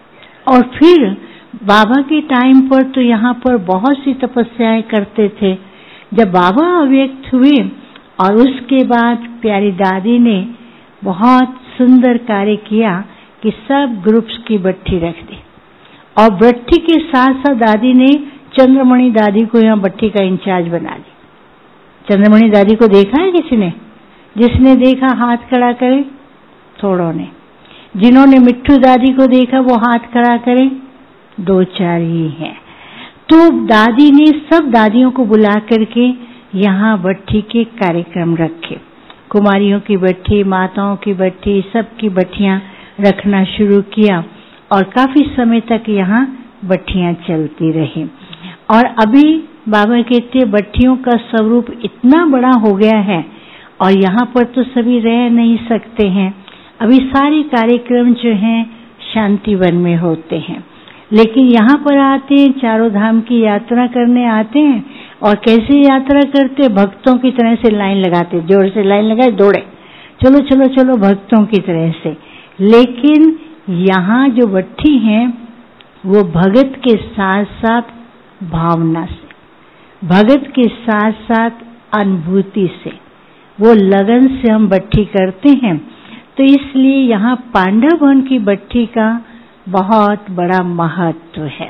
और फिर बाबा के टाइम पर तो यहाँ पर बहुत सी तपस्याएं करते थे। जब बाबा अव्यक्त हुए और उसके बाद प्यारी दादी ने बहुत सुंदर कार्य किया कि सब ग्रुप्स की बट्ठी रख दी और बट्ठी के साथ साथ दादी ने चंद्रमणि दादी को यहाँ बट्ठी का इंचार्ज बना दी। चंद्रमणि दादी को देखा है किसी ने? जिसने देखा हाथ खड़ा करे, थोड़ों ने। जिन्होंने मिट्ठू दादी को देखा वो हाथ खड़ा करें, दो चार ही हैं। तो दादी ने सब दादियों को बुला करके यहाँ बट्ठी के कार्यक्रम रखे। कुमारियों की बट्ठी, माताओं की बट्ठी, सबकी बट्टियां रखना शुरू किया और काफी समय तक यहाँ बट्टियां चलती रही। और अभी बाबा कहते बट्टियों का स्वरूप इतना बड़ा हो गया है और यहाँ पर तो सभी रह नहीं सकते हैं। अभी सारे कार्यक्रम जो हैं शांति वन में होते हैं, लेकिन यहाँ पर आते हैं, चारों धाम की यात्रा करने आते हैं। और कैसे यात्रा करते? भक्तों की तरह से लाइन लगाते, जोर से लाइन लगाए, दौड़े, चलो चलो चलो, भक्तों की तरह से। लेकिन यहाँ जो बट्ठी हैं वो भगत के साथ साथ भावना से, भगत के साथ साथ अनुभूति से, वो लगन से हम बट्ठी करते हैं। तो इसलिए यहाँ पांडव वन की बट्ठी का बहुत बड़ा महत्व है।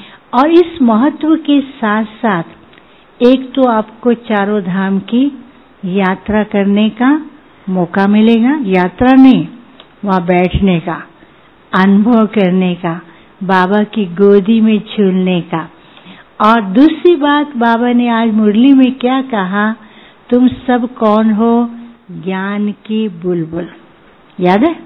और इस महत्व के साथ साथ एक तो आपको चारों धाम की यात्रा करने का मौका मिलेगा, यात्रा नहीं, वहाँ बैठने का, अनुभव करने का, बाबा की गोदी में झूलने का। और दूसरी बात, बाबा ने आज मुरली में क्या कहा, तुम सब कौन हो? ज्ञान की बुलबुल। याद है?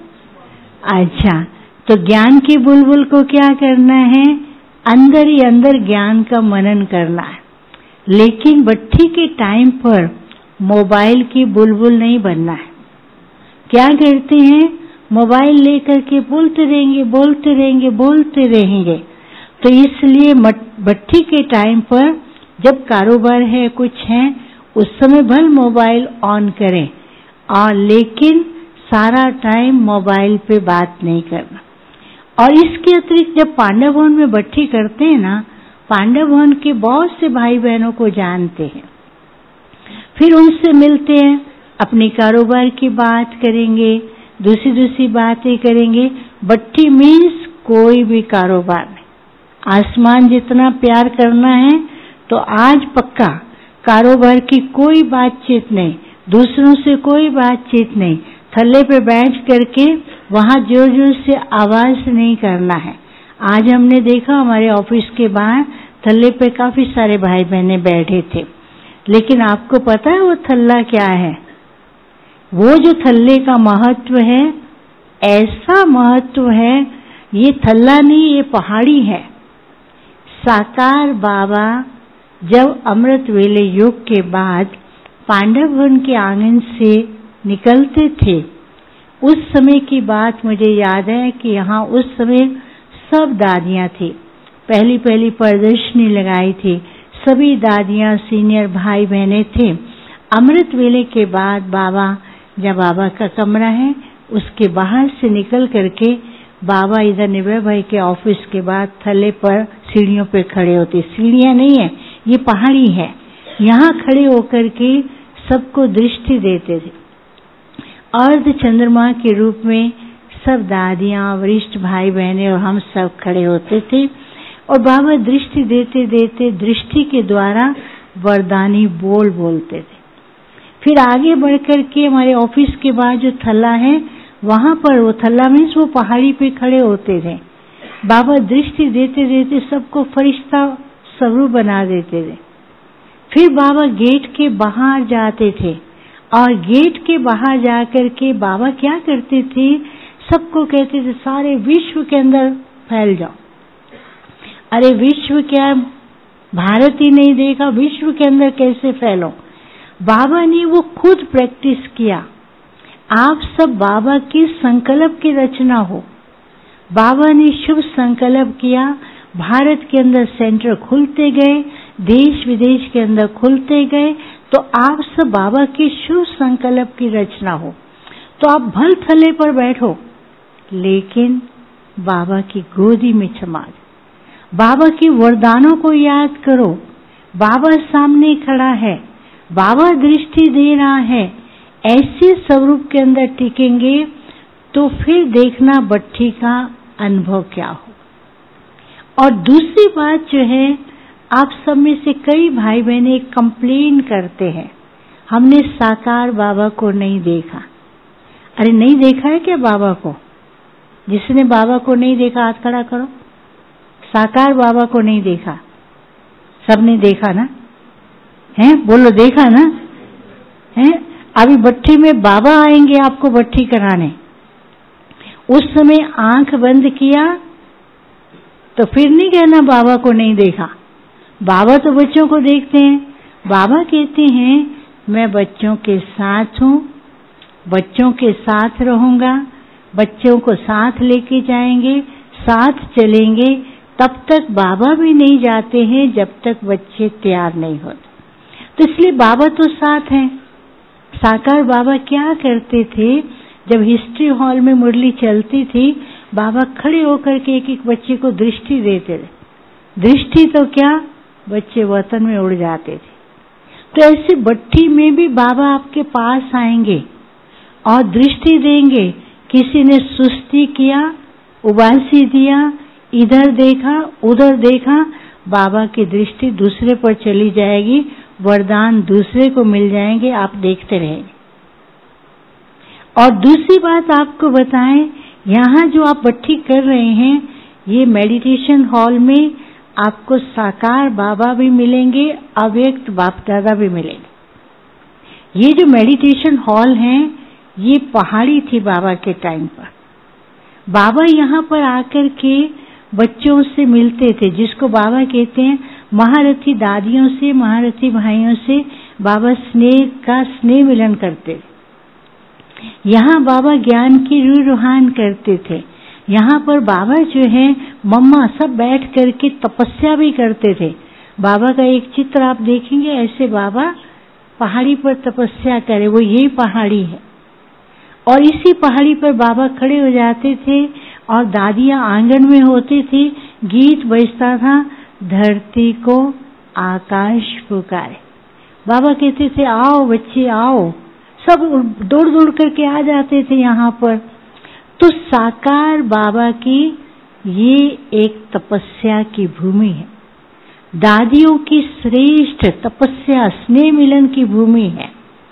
अच्छा, तो ज्ञान की बुलबुल को क्या करना है? अंदर ही अंदर ज्ञान का मनन करना है। लेकिन बट्ठी के टाइम पर मोबाइल की बुलबुल नहीं बनना है। क्या करते हैं? मोबाइल लेकर के बोलते रहेंगे बोलते रहेंगे बोलते रहेंगे। तो इसलिए बट्ठी के टाइम पर जब कारोबार है, कुछ है, उस समय भल मोबाइल ऑन करें, और लेकिन सारा टाइम मोबाइल पे बात नहीं करना। और इसके अतिरिक्त जब पांडव भवन में बट्ठी करते हैं ना, पांडव भवन के बहुत से भाई बहनों को जानते हैं, फिर उनसे मिलते हैं, अपने कारोबार की बात करेंगे, दूसरी दूसरी बातें करेंगे। भट्ठी मीन्स कोई भी कारोबार नहीं। आसमान जितना प्यार करना है तो आज पक्का, कारोबार की कोई बातचीत नहीं, दूसरों से कोई बातचीत नहीं, थल्ले पे बैठ करके वहां जोर जोर से आवाज नहीं करना है। आज हमने देखा हमारे ऑफिस के बाहर थल्ले पे काफी सारे भाई बहने बैठे थे, लेकिन आपको पता है वो थल्ला क्या है? वो जो थल्ले का महत्व है, ऐसा महत्व है, ये थल्ला नहीं, ये पहाड़ी है। साकार बाबा जब अमृत वेले युग के बाद पांडव वन के आंगन से निकलते थे, उस समय की बात मुझे याद है कि यहाँ उस समय सब दादियाँ थी। पहली पहली प्रदर्शनी लगाई थी, सभी दादियाँ सीनियर भाई बहने थे। अमृत वेले के बाद बाबा, जब बाबा का कमरा है उसके बाहर से निकल करके बाबा इधर निभय भाई के ऑफिस के बाद थल्ले पर सीढ़ियों पे खड़े होते। सीढ़ियां नहीं है, ये पहाड़ी है। यहाँ खड़े होकर के सबको दृष्टि देते थे। अर्ध चंद्रमा के रूप में सब दादियाँ, वरिष्ठ भाई बहने और हम सब खड़े होते थे और बाबा दृष्टि देते देते दृष्टि के द्वारा वरदानी बोल बोलते थे। फिर आगे बढ़कर के हमारे ऑफिस के बाद जो थल्ला है, वहां पर वो थल्ला मीन्स वो पहाड़ी पे खड़े होते थे। बाबा दृष्टि देते देते सबको फरिश्ता स्वरूप बना देते थे। फिर बाबा गेट के बाहर जाते थे और गेट के बाहर जाकर के बाबा क्या करते थे, सबको कहते थे सारे विश्व के अंदर फैल जाओ। अरे विश्व क्या, भारत ही नहीं देखा, विश्व के अंदर कैसे फैलो? बाबा ने वो खुद प्रैक्टिस किया। आप सब बाबा की संकल्प की रचना हो। बाबा ने शुभ संकल्प किया, भारत के अंदर सेंटर खुलते गए, देश विदेश के अंदर खुलते गए, तो आप सब बाबा के शुभ संकल्प की रचना हो। तो आप भल थल्ले पर बैठो, लेकिन बाबा की गोदी में क्षमा दो। बाबा के वरदानों को याद करो। बाबा सामने खड़ा है, बाबा दृष्टि दे रहा है। ऐसे स्वरूप के अंदर टिकेंगे तो फिर देखना भट्ठी का अनुभव क्या हो। और दूसरी बात जो है, आप सब में से कई भाई बहने कंप्लेन करते हैं, हमने साकार बाबा को नहीं देखा। अरे नहीं देखा है क्या बाबा को? जिसने बाबा को नहीं देखा हाथ खड़ा करो। साकार बाबा को नहीं देखा, सबने देखा ना? हैं, बोलो देखा ना? हैं, अभी भट्ठी में बाबा आएंगे आपको भट्ठी कराने। उस समय आंख बंद किया तो फिर नहीं कहना बाबा को नहीं देखा। बाबा तो बच्चों को देखते हैं। बाबा कहते हैं मैं बच्चों के साथ हूँ, बच्चों के साथ रहूंगा, बच्चों को साथ लेके जाएंगे, साथ चलेंगे। तब तक बाबा भी नहीं जाते हैं जब तक बच्चे तैयार नहीं होते। तो इसलिए बाबा तो साथ हैं। साकार बाबा क्या करते थे, जब हिस्ट्री हॉल में मुरली चलती थी, बाबा खड़े होकर के एक एक बच्चे को दृष्टि देते थे। दृष्टि तो क्या, बच्चे वतन में उड़ जाते थे। तो ऐसे भट्ठी में भी बाबा आपके पास आएंगे और दृष्टि देंगे। किसी ने सुस्ती किया, उबासी दिया, इधर देखा उधर देखा, बाबा की दृष्टि दूसरे पर चली जाएगी, वरदान दूसरे को मिल जाएंगे, आप देखते रहेंगे। और दूसरी बात आपको बताएं, यहाँ जो आप भट्ठी कर रहे हैं, ये मेडिटेशन हॉल में आपको साकार बाबा भी मिलेंगे, अव्यक्त बाप दादा भी मिलेंगे। ये जो मेडिटेशन हॉल है, ये पहाड़ी थी बाबा के टाइम पर। बाबा यहाँ पर आकर के बच्चों से मिलते थे, जिसको बाबा कहते हैं महारथी दादियों से, महारथी भाइयों से बाबा स्नेह का स्नेह मिलन करते। यहाँ बाबा ज्ञान की रूह रुहान करते थे। यहाँ पर बाबा जो है मम्मा सब बैठ करके तपस्या भी करते थे। बाबा का एक चित्र आप देखेंगे, ऐसे बाबा पहाड़ी पर तपस्या करे, वो यही पहाड़ी है। और इसी पहाड़ी पर बाबा खड़े हो जाते थे और दादियाँ आंगन में होती थी, गीत बजता था, धरती को आकाश पुकारे। बाबा कहते थे आओ बच्चे आओ, सब दौड़ दौड़ करके आ जाते थे यहाँ पर। तो साकार बाबा की ये एक तपस्या की भूमि है, दादियों की श्रेष्ठ तपस्या स्नेह मिलन की भूमि है।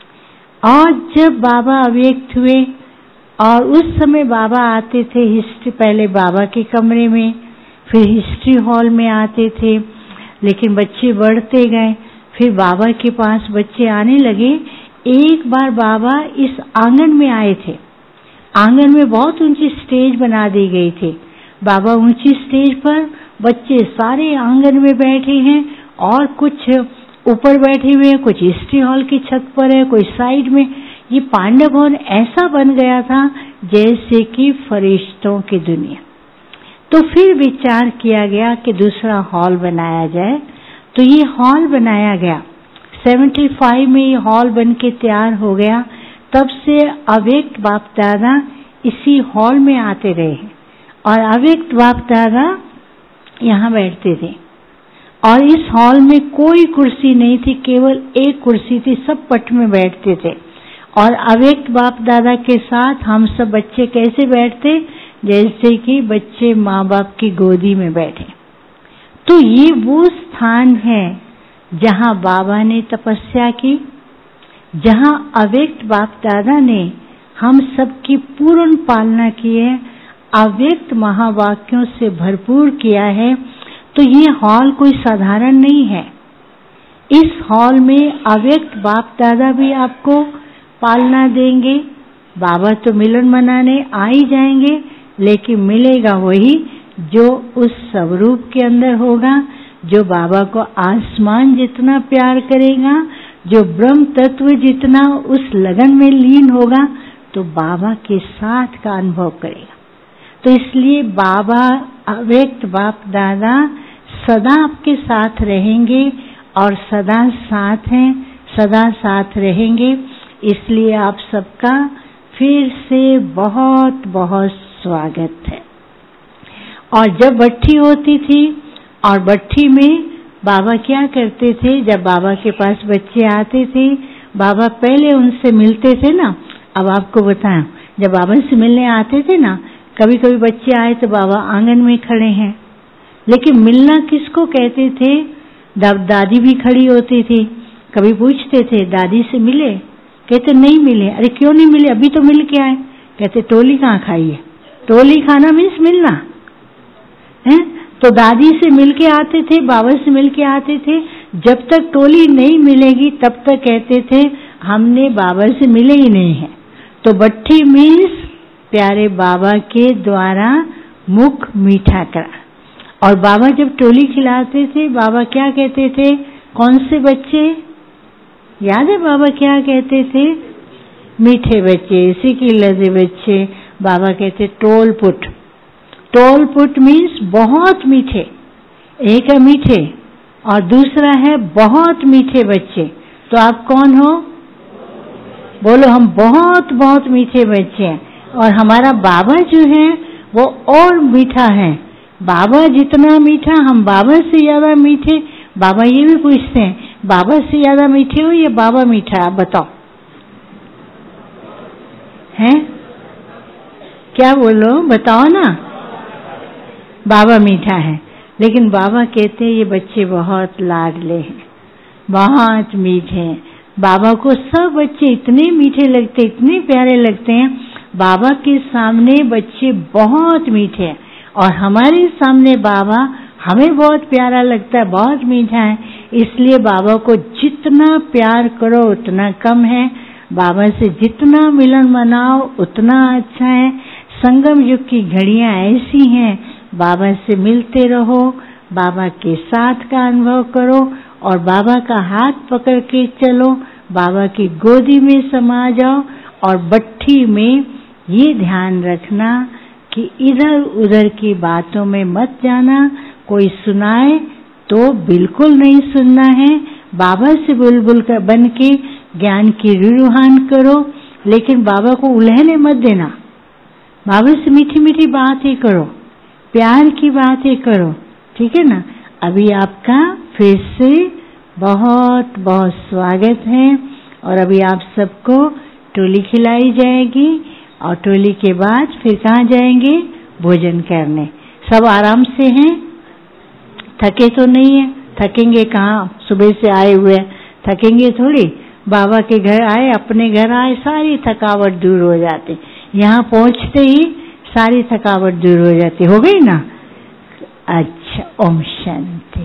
और जब बाबा अव्यक्त हुए और उस समय बाबा आते थे हिस्ट्री, पहले बाबा के कमरे में, फिर हिस्ट्री हॉल में आते थे, लेकिन बच्चे बढ़ते गए, फिर बाबा के पास बच्चे आने लगे। एक बार बाबा इस आंगन में आए थे, आंगन में बहुत ऊंची स्टेज बना दी गई थी। बाबा ऊंची स्टेज पर, बच्चे सारे आंगन में बैठे हैं और कुछ ऊपर बैठे हुए हैं, कुछ हिस्ट्री हॉल की छत पर है, कोई साइड में। ये पांडव भवन ऐसा बन गया था जैसे कि फरिश्तों की दुनिया। तो फिर विचार किया गया कि दूसरा हॉल बनाया जाए, तो ये हॉल बनाया गया। पचहत्तर में ये हॉल बन के तैयार हो गया। तब से अव्यक्त बाप दादा इसी हॉल में आते रहे और अव्यक्त बाप दादा यहाँ बैठते थे। और इस हॉल में कोई कुर्सी नहीं थी, केवल एक कुर्सी थी, सब पट में बैठते थे। और अव्यक्त बाप दादा के साथ हम सब बच्चे कैसे बैठते, जैसे कि बच्चे माँ बाप की गोदी में बैठे। तो ये वो स्थान है जहाँ बाबा ने तपस्या की, जहाँ अव्यक्त बाप दादा ने हम सबकी पूर्ण पालना की है, अव्यक्त महावाक्यों से भरपूर किया है। तो ये हॉल कोई साधारण नहीं है। इस हॉल में अव्यक्त बाप दादा भी आपको पालना देंगे। बाबा तो मिलन मनाने आ ही जाएंगे, लेकिन मिलेगा वही जो उस स्वरूप के अंदर होगा, जो बाबा को आसमान जितना प्यार करेगा, जो ब्रह्म तत्व जितना उस लगन में लीन होगा, तो बाबा के साथ का अनुभव करेगा। तो इसलिए बाबा अव्यक्त बाप दादा सदा आपके साथ रहेंगे और सदा साथ हैं, सदा साथ रहेंगे। इसलिए आप सबका फिर से बहुत बहुत स्वागत है। और जब भट्ठी होती थी, और भट्ठी में बाबा क्या करते थे, जब बाबा के पास बच्चे आते थे, बाबा पहले उनसे मिलते थे ना। अब आपको बताएं, जब बाबा से मिलने आते थे ना, कभी कभी बच्चे आए तो बाबा आंगन में खड़े हैं, लेकिन मिलना किसको कहते थे, दा, दादी भी खड़ी होती थी। कभी पूछते थे दादी से मिले, कहते नहीं मिले। अरे क्यों नहीं मिले, अभी तो मिल के आए। कहते टोली कहाँ खाई है, टोली खाना मीन्स मिलना है। तो दादी से मिलके आते थे, बाबा से मिलके आते थे। जब तक टोली नहीं मिलेगी तब तक कहते थे हमने बाबा से मिले ही नहीं है। तो बट्ठी मीन्स प्यारे बाबा के द्वारा मुख मीठा करा। और बाबा जब टोली खिलाते थे, बाबा क्या कहते थे, कौन से बच्चे याद है बाबा क्या कहते थे, मीठे बच्चे, इसी की लजे बच्चे। बाबा कहते टोल पुट। टोल पुट मीन्स बहुत मीठे, एक है मीठे और दूसरा है बहुत मीठे बच्चे। तो आप कौन हो, बोलो हम बहुत बहुत मीठे बच्चे हैं। और हमारा बाबा जो है वो और मीठा है, बाबा जितना मीठा हम बाबा से ज्यादा मीठे। बाबा ये भी पूछते हैं बाबा से ज्यादा मीठे हो या बाबा मीठा, आप बताओ हैं, क्या बोलो बताओ ना। बाबा मीठा है, लेकिन बाबा कहते हैं ये बच्चे बहुत लाडले हैं, बहुत मीठे हैं। बाबा को सब बच्चे इतने मीठे लगते, इतने प्यारे लगते हैं। बाबा के सामने बच्चे बहुत मीठे हैं और हमारे सामने बाबा हमें बहुत प्यारा लगता है, बहुत मीठा है। इसलिए बाबा को जितना प्यार करो उतना कम है, बाबा से जितना मिलन मनाओ उतना अच्छा है। संगम युग की घड़ियां ऐसी हैं, बाबा से मिलते रहो, बाबा के साथ का अनुभव करो और बाबा का हाथ पकड़ के चलो, बाबा की गोदी में समा जाओ। और बट्ठी में ये ध्यान रखना कि इधर उधर की बातों में मत जाना। कोई सुनाए तो बिल्कुल नहीं सुनना है। बाबा से बुलबुल का बन के ज्ञान की रुहान करो, लेकिन बाबा को उलझने मत देना। बाबा से मीठी मीठी बातें करो, प्यार की बातें करो, ठीक है ना। अभी आपका फिर से बहुत बहुत स्वागत है और अभी आप सबको टोली खिलाई जाएगी और टोली के बाद फिर कहाँ जाएंगे? भोजन करने। सब आराम से हैं, थके तो नहीं है? थकेंगे कहाँ, सुबह से आए हुए, थकेंगे थोड़ी। बाबा के घर आए, अपने घर आए, सारी थकावट दूर हो जाती। यहाँ पहुँचते ही सारी थकावट दूर हो जाती। हो गई ना? अच्छा, ओम शांति।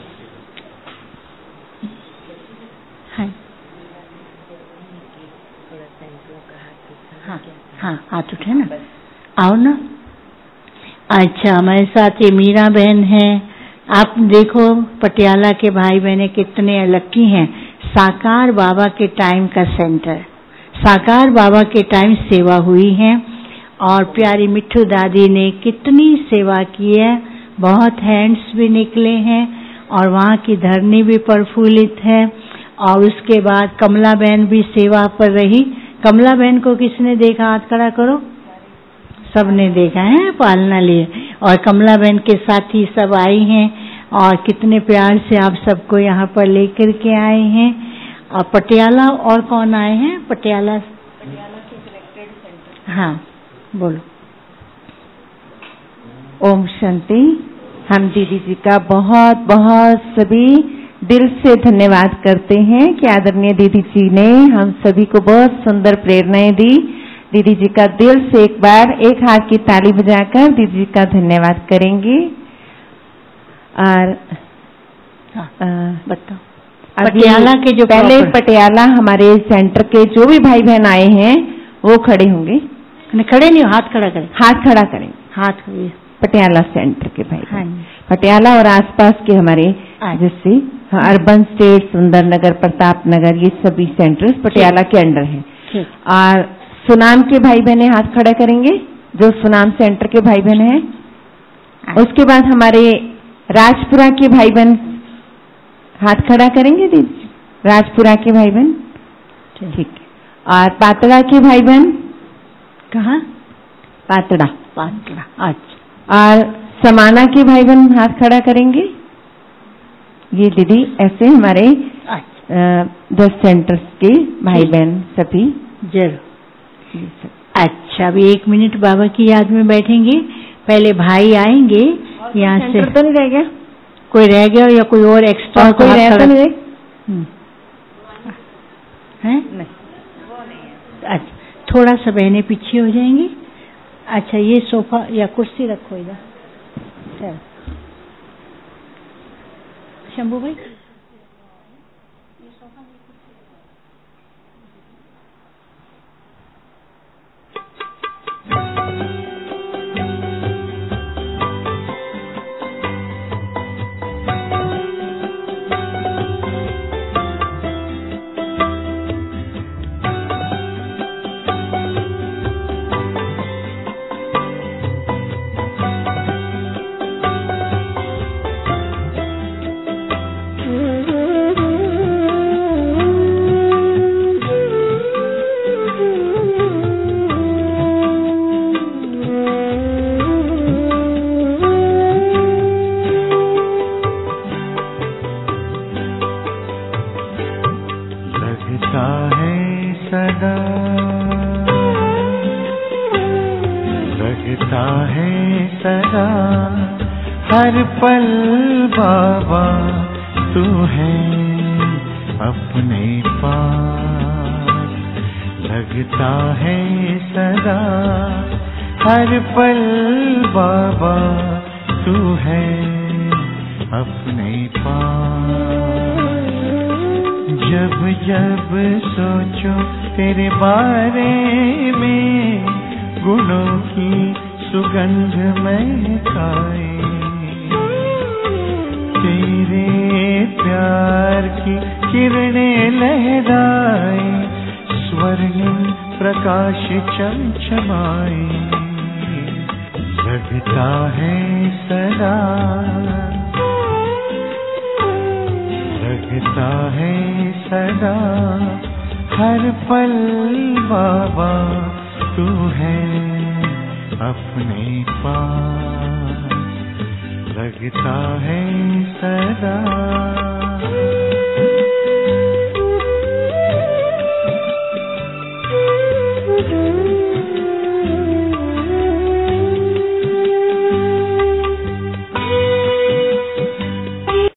हाँ हाँ, हाथ उठे ना, आओ ना। अच्छा, हमारे साथ ये मीरा बहन है। आप देखो पटियाला के भाई बहने कितने लकी हैं। साकार बाबा के टाइम का सेंटर, साकार बाबा के टाइम सेवा हुई है और प्यारी मिट्ठू दादी ने कितनी सेवा की है। बहुत हैंड्स भी निकले हैं और वहाँ की धरनी भी प्रफुल्लित है। और उसके बाद कमला बहन भी सेवा पर रही। कमला बहन को किसने देखा? हाथ खड़ा करो। सबने देखा है, पालना लिए। और कमला बहन के साथी सब आई हैं और कितने प्यार से आप सबको यहाँ पर लेकर के आए हैं। और पटियाला और कौन आए हैं? पटियाला पटियाला के सिलेक्टेड सेंटर। हाँ बोलो। ओम शांति। हम दीदी जी का बहुत बहुत सभी दिल से धन्यवाद करते हैं कि आदरणीय दीदी जी ने हम सभी को बहुत सुंदर प्रेरणाएं दी। दीदी जी का दिल से एक बार एक हाथ की ताली बजाकर दीदी जी का धन्यवाद करेंगे। और हाँ, बताओ। पटियाला के जो पहले पटियाला हमारे सेंटर के जो भी भाई बहन आए हैं वो खड़े होंगे। खड़े नहीं, हाथ खड़ा करें। हाथ खड़ा करें। हाथ पटियाला सेंटर के भाई। हाँ। पटियाला और आसपास के हमारे जैसे अर्बन स्टेट, सुंदरनगर, प्रताप नगर, ये सभी सेंटर्स पटियाला के अंडर हैं। और सुनाम के भाई बहने हाथ खड़ा करेंगे, जो सुनाम सेंटर के भाई बहन हैं। उसके बाद हमारे राजपुरा के भाई बहन हाथ खड़ा करेंगे दीदी। राजपुरा के भाई बहन, ठीक है। और पातड़ा के भाई बहन कहाँ? पातड़ा। पातड़ा, अच्छा। और समाना के भाई बहन हाथ खड़ा करेंगे। ये दीदी ऐसे हमारे दस सेंटर्स के भाई बहन सभी जरूर। अच्छा, अभी एक मिनट बाबा की याद में बैठेंगे। पहले भाई आएंगे यहाँ से। तो नहीं रह गया? कोई रह गया या कोई और एक्स्ट्रा? और कोई रह तो नहीं है? अच्छा, थोड़ा सा बहने पीछे हो जाएंगी। अच्छा, ये सोफा या कुर्सी रखो इधर। चलो शंभू भाई, हर पल बाबा तू है अपने पास, लगता है सदा हर पल बाबा तू है अपने पास। जब जब सोचो तेरे बारे में गुणों की सुगंध महकाए, तेरे प्यार की किरणें लहराए, स्वर्णिम प्रकाश चमचमाए, लगता है सदा लगता है सदा हर पल बाबा तू है अपने पास, लगता है सदा।